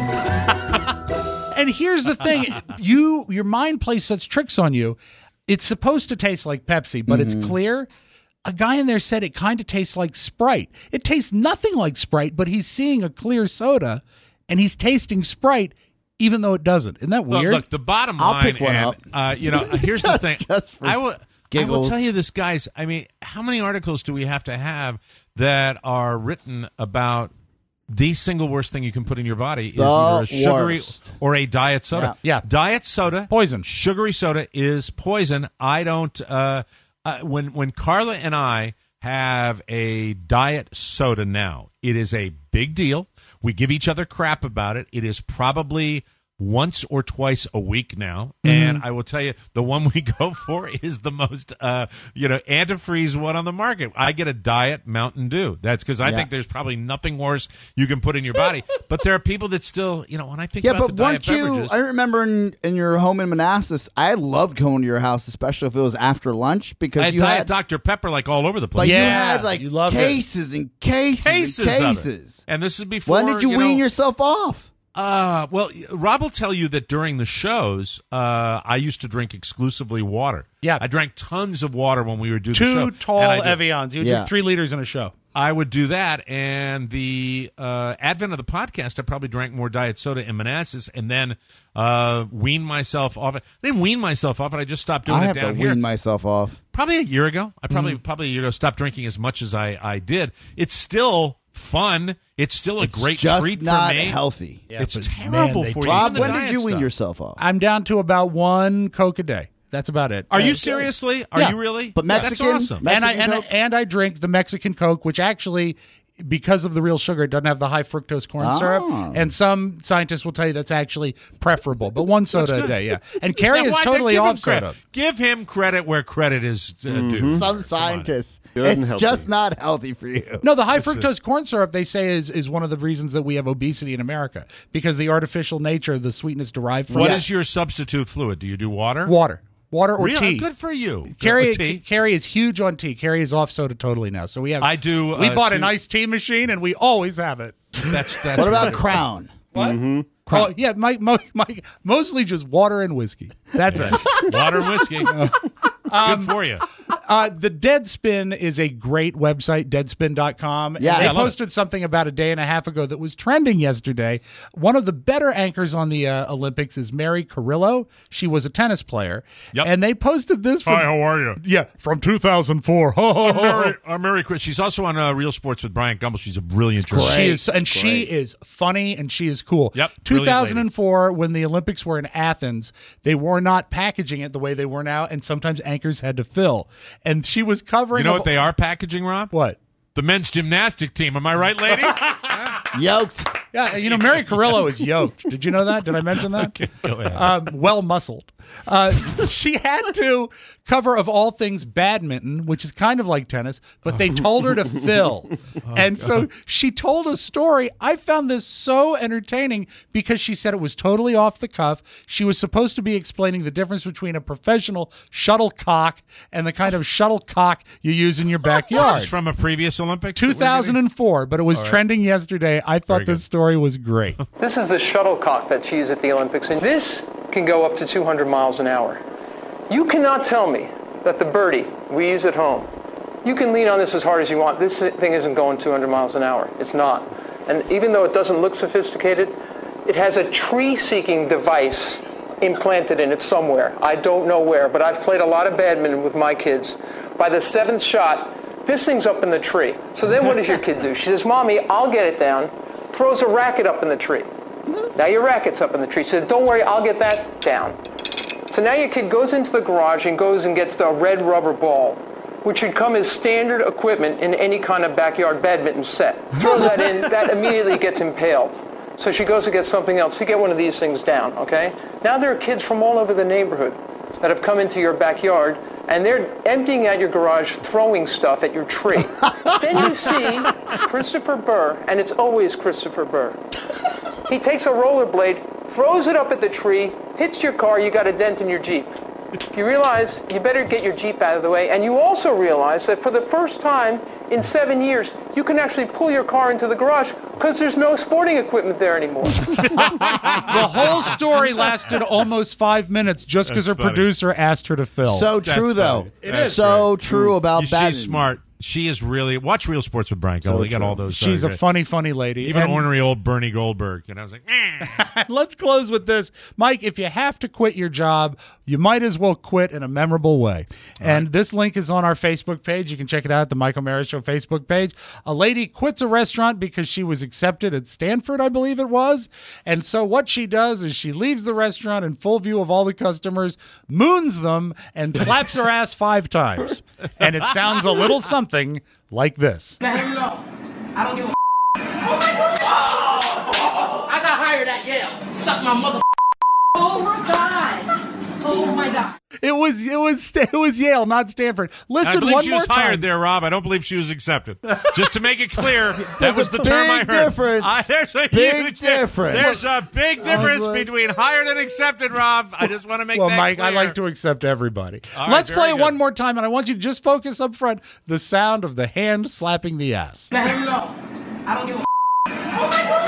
And here's the thing, you your mind plays such tricks on you. It's supposed to taste like Pepsi, but Mm-hmm. it's clear. A guy in there said it kind of tastes like Sprite. It tastes nothing like Sprite, but he's seeing a clear soda, and he's tasting Sprite, even though it doesn't. Isn't that Look, weird? look, the bottom I'll line, pick one and, up. Uh, you know, here's the thing. Just for I will, I will giggles. tell you this, guys. I mean, how many articles do we have to have that are written about the single worst thing you can put in your body is The either a sugary worst. or a diet soda? Yeah. Yeah. Diet soda, Poison. Sugary soda is poison. I don't. Uh, uh, when when Carla and I have a diet soda now, it is a big deal. We give each other crap about it. It is probably once or twice a week now, and Mhm. I will tell you, the one we go for is the most, uh, you know, antifreeze one on the market. I get a diet Mountain Dew. That's because I Yeah. think there's probably nothing worse you can put in your body. But there are people that still, you know, when I think Yeah, about but the diet weren't you? beverages, I remember in, in your home in Manassas, I loved going to your house, especially if it was after lunch, because I had you Diet had, Doctor Pepper like all over the but place. you Yeah, had like you loved it. cases and cases, cases, and of it. cases. And this is before. When did you, you wean know, yourself off? Uh, well, Rob will tell you that during the shows, uh, I used to drink exclusively water. Yeah. I drank tons of water when we would do the Two show. tall and I did- Evians. You would Yeah. drink three liters in a show. I would do that, and the uh, advent of the podcast, I probably drank more diet soda in Manassas, and then uh, weaned myself off it. I didn't wean myself off it. I just stopped doing I it have to down here. wean myself off. Probably a year ago. I probably Mm-hmm. probably a year ago stopped drinking as much as I, I did. It's still fun. It's still a It's great just treat not for me. healthy. Yeah, it's but terrible man, they for you. Rob, Even the when did diet you wean stuff. yourself off? I'm down to about one Coke a day. That's about it. Are you Okay. seriously? Are Yeah. you really? But Mexican, That's awesome. and I Mexican and, I Coke? and I drink the Mexican Coke, which actually, because of the real sugar, it doesn't have the high fructose corn Oh. syrup. And some scientists will tell you that's actually preferable. But one soda a day, yeah. And Carrie Now, is why- totally give him off credit. soda. Give him credit where credit is uh, Mm-hmm. due. Some scientists, Good and it's healthy. just not healthy for you. No, the high fructose corn syrup, they say, is, is one of the reasons that we have obesity in America, because the artificial nature of the sweetness derived from What it. is your substitute fluid? Do you do water? Water. Water or Really? tea. Good for you. Carrie, Or tea. Carrie is huge on tea. Carrie is off soda totally now. So we have. I do, We uh, bought an two- iced tea machine, and we always have it. That's that's. What about wonderful. Crown? What? Mm-hmm. Oh yeah, Mike, Mike, Mike. Mostly just water and whiskey. That's it. Water and whiskey. Good for you. Uh, the Deadspin is a great website, deadspin dot com. Yeah, and they I love posted something about a day and a half ago that was trending yesterday. One of the better anchors on the uh, Olympics is Mary Carrillo. She was a tennis player. Yep. And they posted this from, Hi, how are you? yeah, from two thousand four. I'm Mary, I'm Mary Chris. She's also on uh, Real Sports with Brian Gumbel. She's a brilliant journalist. She is, and she is funny, and she is cool. Yep, two thousand four, when the Olympics were in Athens, they were not packaging it the way they were now, and sometimes anchors had to fill. And she was covering. You know of- what they are packaging, Rob? What? The men's gymnastic team. Am I right, ladies? Yoked. Yeah, you know, Mary Carrillo is yoked. Did you know that? Did I mention that? Okay, go ahead. Um, well muscled. Uh, she had to cover, of all things, badminton, which is kind of like tennis, but they told her to fill. and so she told a story. I found this so entertaining because she said it was totally off the cuff. She was supposed to be explaining the difference between a professional shuttlecock and the kind of shuttlecock you use in your backyard. This is from a previous Olympics? two thousand four, but it was All right. trending yesterday. I thought Very this good. story was great. This is the shuttlecock that's used at the Olympics, and this can go up to two hundred miles an hour. You cannot tell me that the birdie we use at home, you can lean on this as hard as you want. This thing isn't going two hundred miles an hour. It's not. And even though it doesn't look sophisticated, it has a tree-seeking device implanted in it somewhere. I don't know where, but I've played a lot of badminton with my kids. By the seventh shot, this thing's up in the tree. So then what does your kid do? She says, Mommy, I'll get it down. Throws a racket up in the tree. Now your racket's up in the tree. She said, don't worry, I'll get that down. So now your kid goes into the garage and goes and gets the red rubber ball, which should come as standard equipment in any kind of backyard badminton set. Throws that in, that immediately gets impaled. So she goes to get something else to get one of these things down, okay? Now there are kids from all over the neighborhood that have come into your backyard, and they're emptying out your garage, throwing stuff at your tree. Then you see Christopher Burr, and it's always Christopher Burr. He takes a rollerblade, throws it up at the tree, hits your car, you got a dent in your Jeep. You realize you better get your Jeep out of the way, and you also realize that for the first time in seven years, you can actually pull your car into the garage because there's no sporting equipment there anymore. The whole story lasted almost five minutes just because her That's funny. producer asked her to film. So true, That's though. funny. It That's is so right. true about She's that. smart. She is really watch Real Sports with Brian Kelly. So They got true. all those. She's uh, a funny, funny lady. even And- ornery old Bernie Goldberg. And I was like, eh. Let's close with this. Mike, if you have to quit your job, you might as well quit in a memorable way. And this link is on our Facebook page. You can check it out at the Mike O'Mara Show Facebook page. A lady quits a restaurant because she was accepted at Stanford, I believe it was. And so what she does is she leaves the restaurant in full view of all the customers, moons them, and slaps her ass five times. And it sounds a little something like this. Now, here we go. I don't give a Oh my God. I got hired at Yale. Suck my mother. Oh my God. Oh my God. It was it was it was Yale, not Stanford. Listen, I believe one she more was hired time. there, Rob. I don't believe she was accepted. Just to make it clear, that There's was a the term I big heard. difference. I, there's a Big huge difference. There's a big difference like- between hired and accepted, Rob. I just want to make Well, that Mike, clear. I like to accept everybody. All right, Let's very play it good. one more time, and I want you to just focus up front the sound of the hand slapping the ass. Now, here we go. I don't give a Oh my God.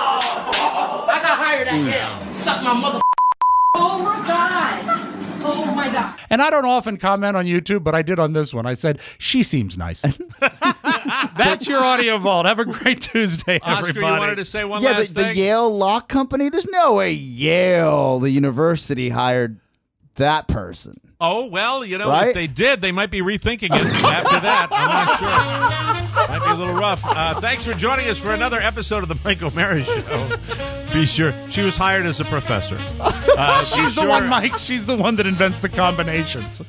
I got hired at Yale. Suck my mother. Oh my God. Oh my God. And I don't often comment on YouTube, but I did on this one. I said, she seems nice. That's your audio vault. Have a great Tuesday, Oscar, everybody. you wanted to say one yeah, last the, the thing? Yale Law Company. There's no way Yale, the university, hired that person. Oh, well, you know, Right? if they did, they might be rethinking it after that. I'm not sure. Might be a little rough. Uh, thanks for joining us for another episode of the Mike O'Mara Show. Be sure. She was hired as a professor. Uh, She's be the sure- one, Mike. She's the one that invents the combinations.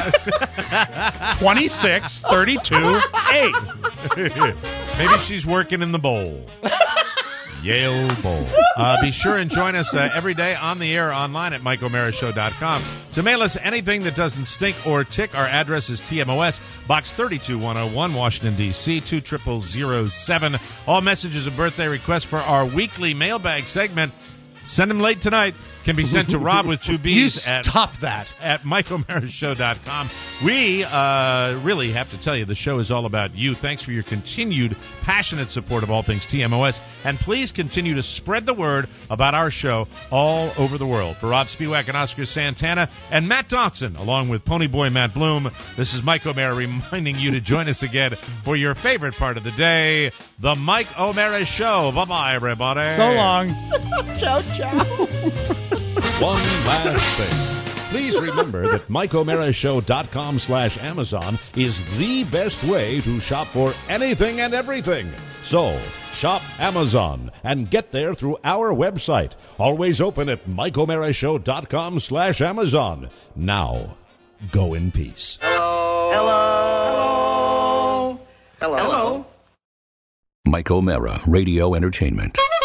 twenty-six, thirty-two, eight. Maybe she's working in the bowl. Yale Bowl. Uh, be sure and join us uh, every day on the air online at mike o'mara show dot com. To mail us anything that doesn't stink or tick, our address is T M O S, Box thirty-two one oh one, Washington, D C, two triple zero seven. All messages and birthday requests for our weekly mailbag segment. Send them late tonight. Can be sent to Rob with two B's You at stop that. at mike o'mara show dot com. We uh, really have to tell you the show is all about you. Thanks for your continued passionate support of all things T M O S. And please continue to spread the word about our show all over the world. For Rob Spiewak and Oscar Santana and Matt Dotson, along with Ponyboy Matt Bloom, this is Mike O'Mara reminding you to join us again for your favorite part of the day, the Mike O'Mara Show. Bye-bye, everybody. So long. Ciao, ciao. One last thing. Please remember that mike o'mara show dot com slash Amazon is the best way to shop for anything and everything. So, shop Amazon and get there through our website. Always open at mike o'mara show dot com slash Amazon. Now, go in peace. Hello. Hello. Hello. Hello. Mike O'Mara, Radio Entertainment.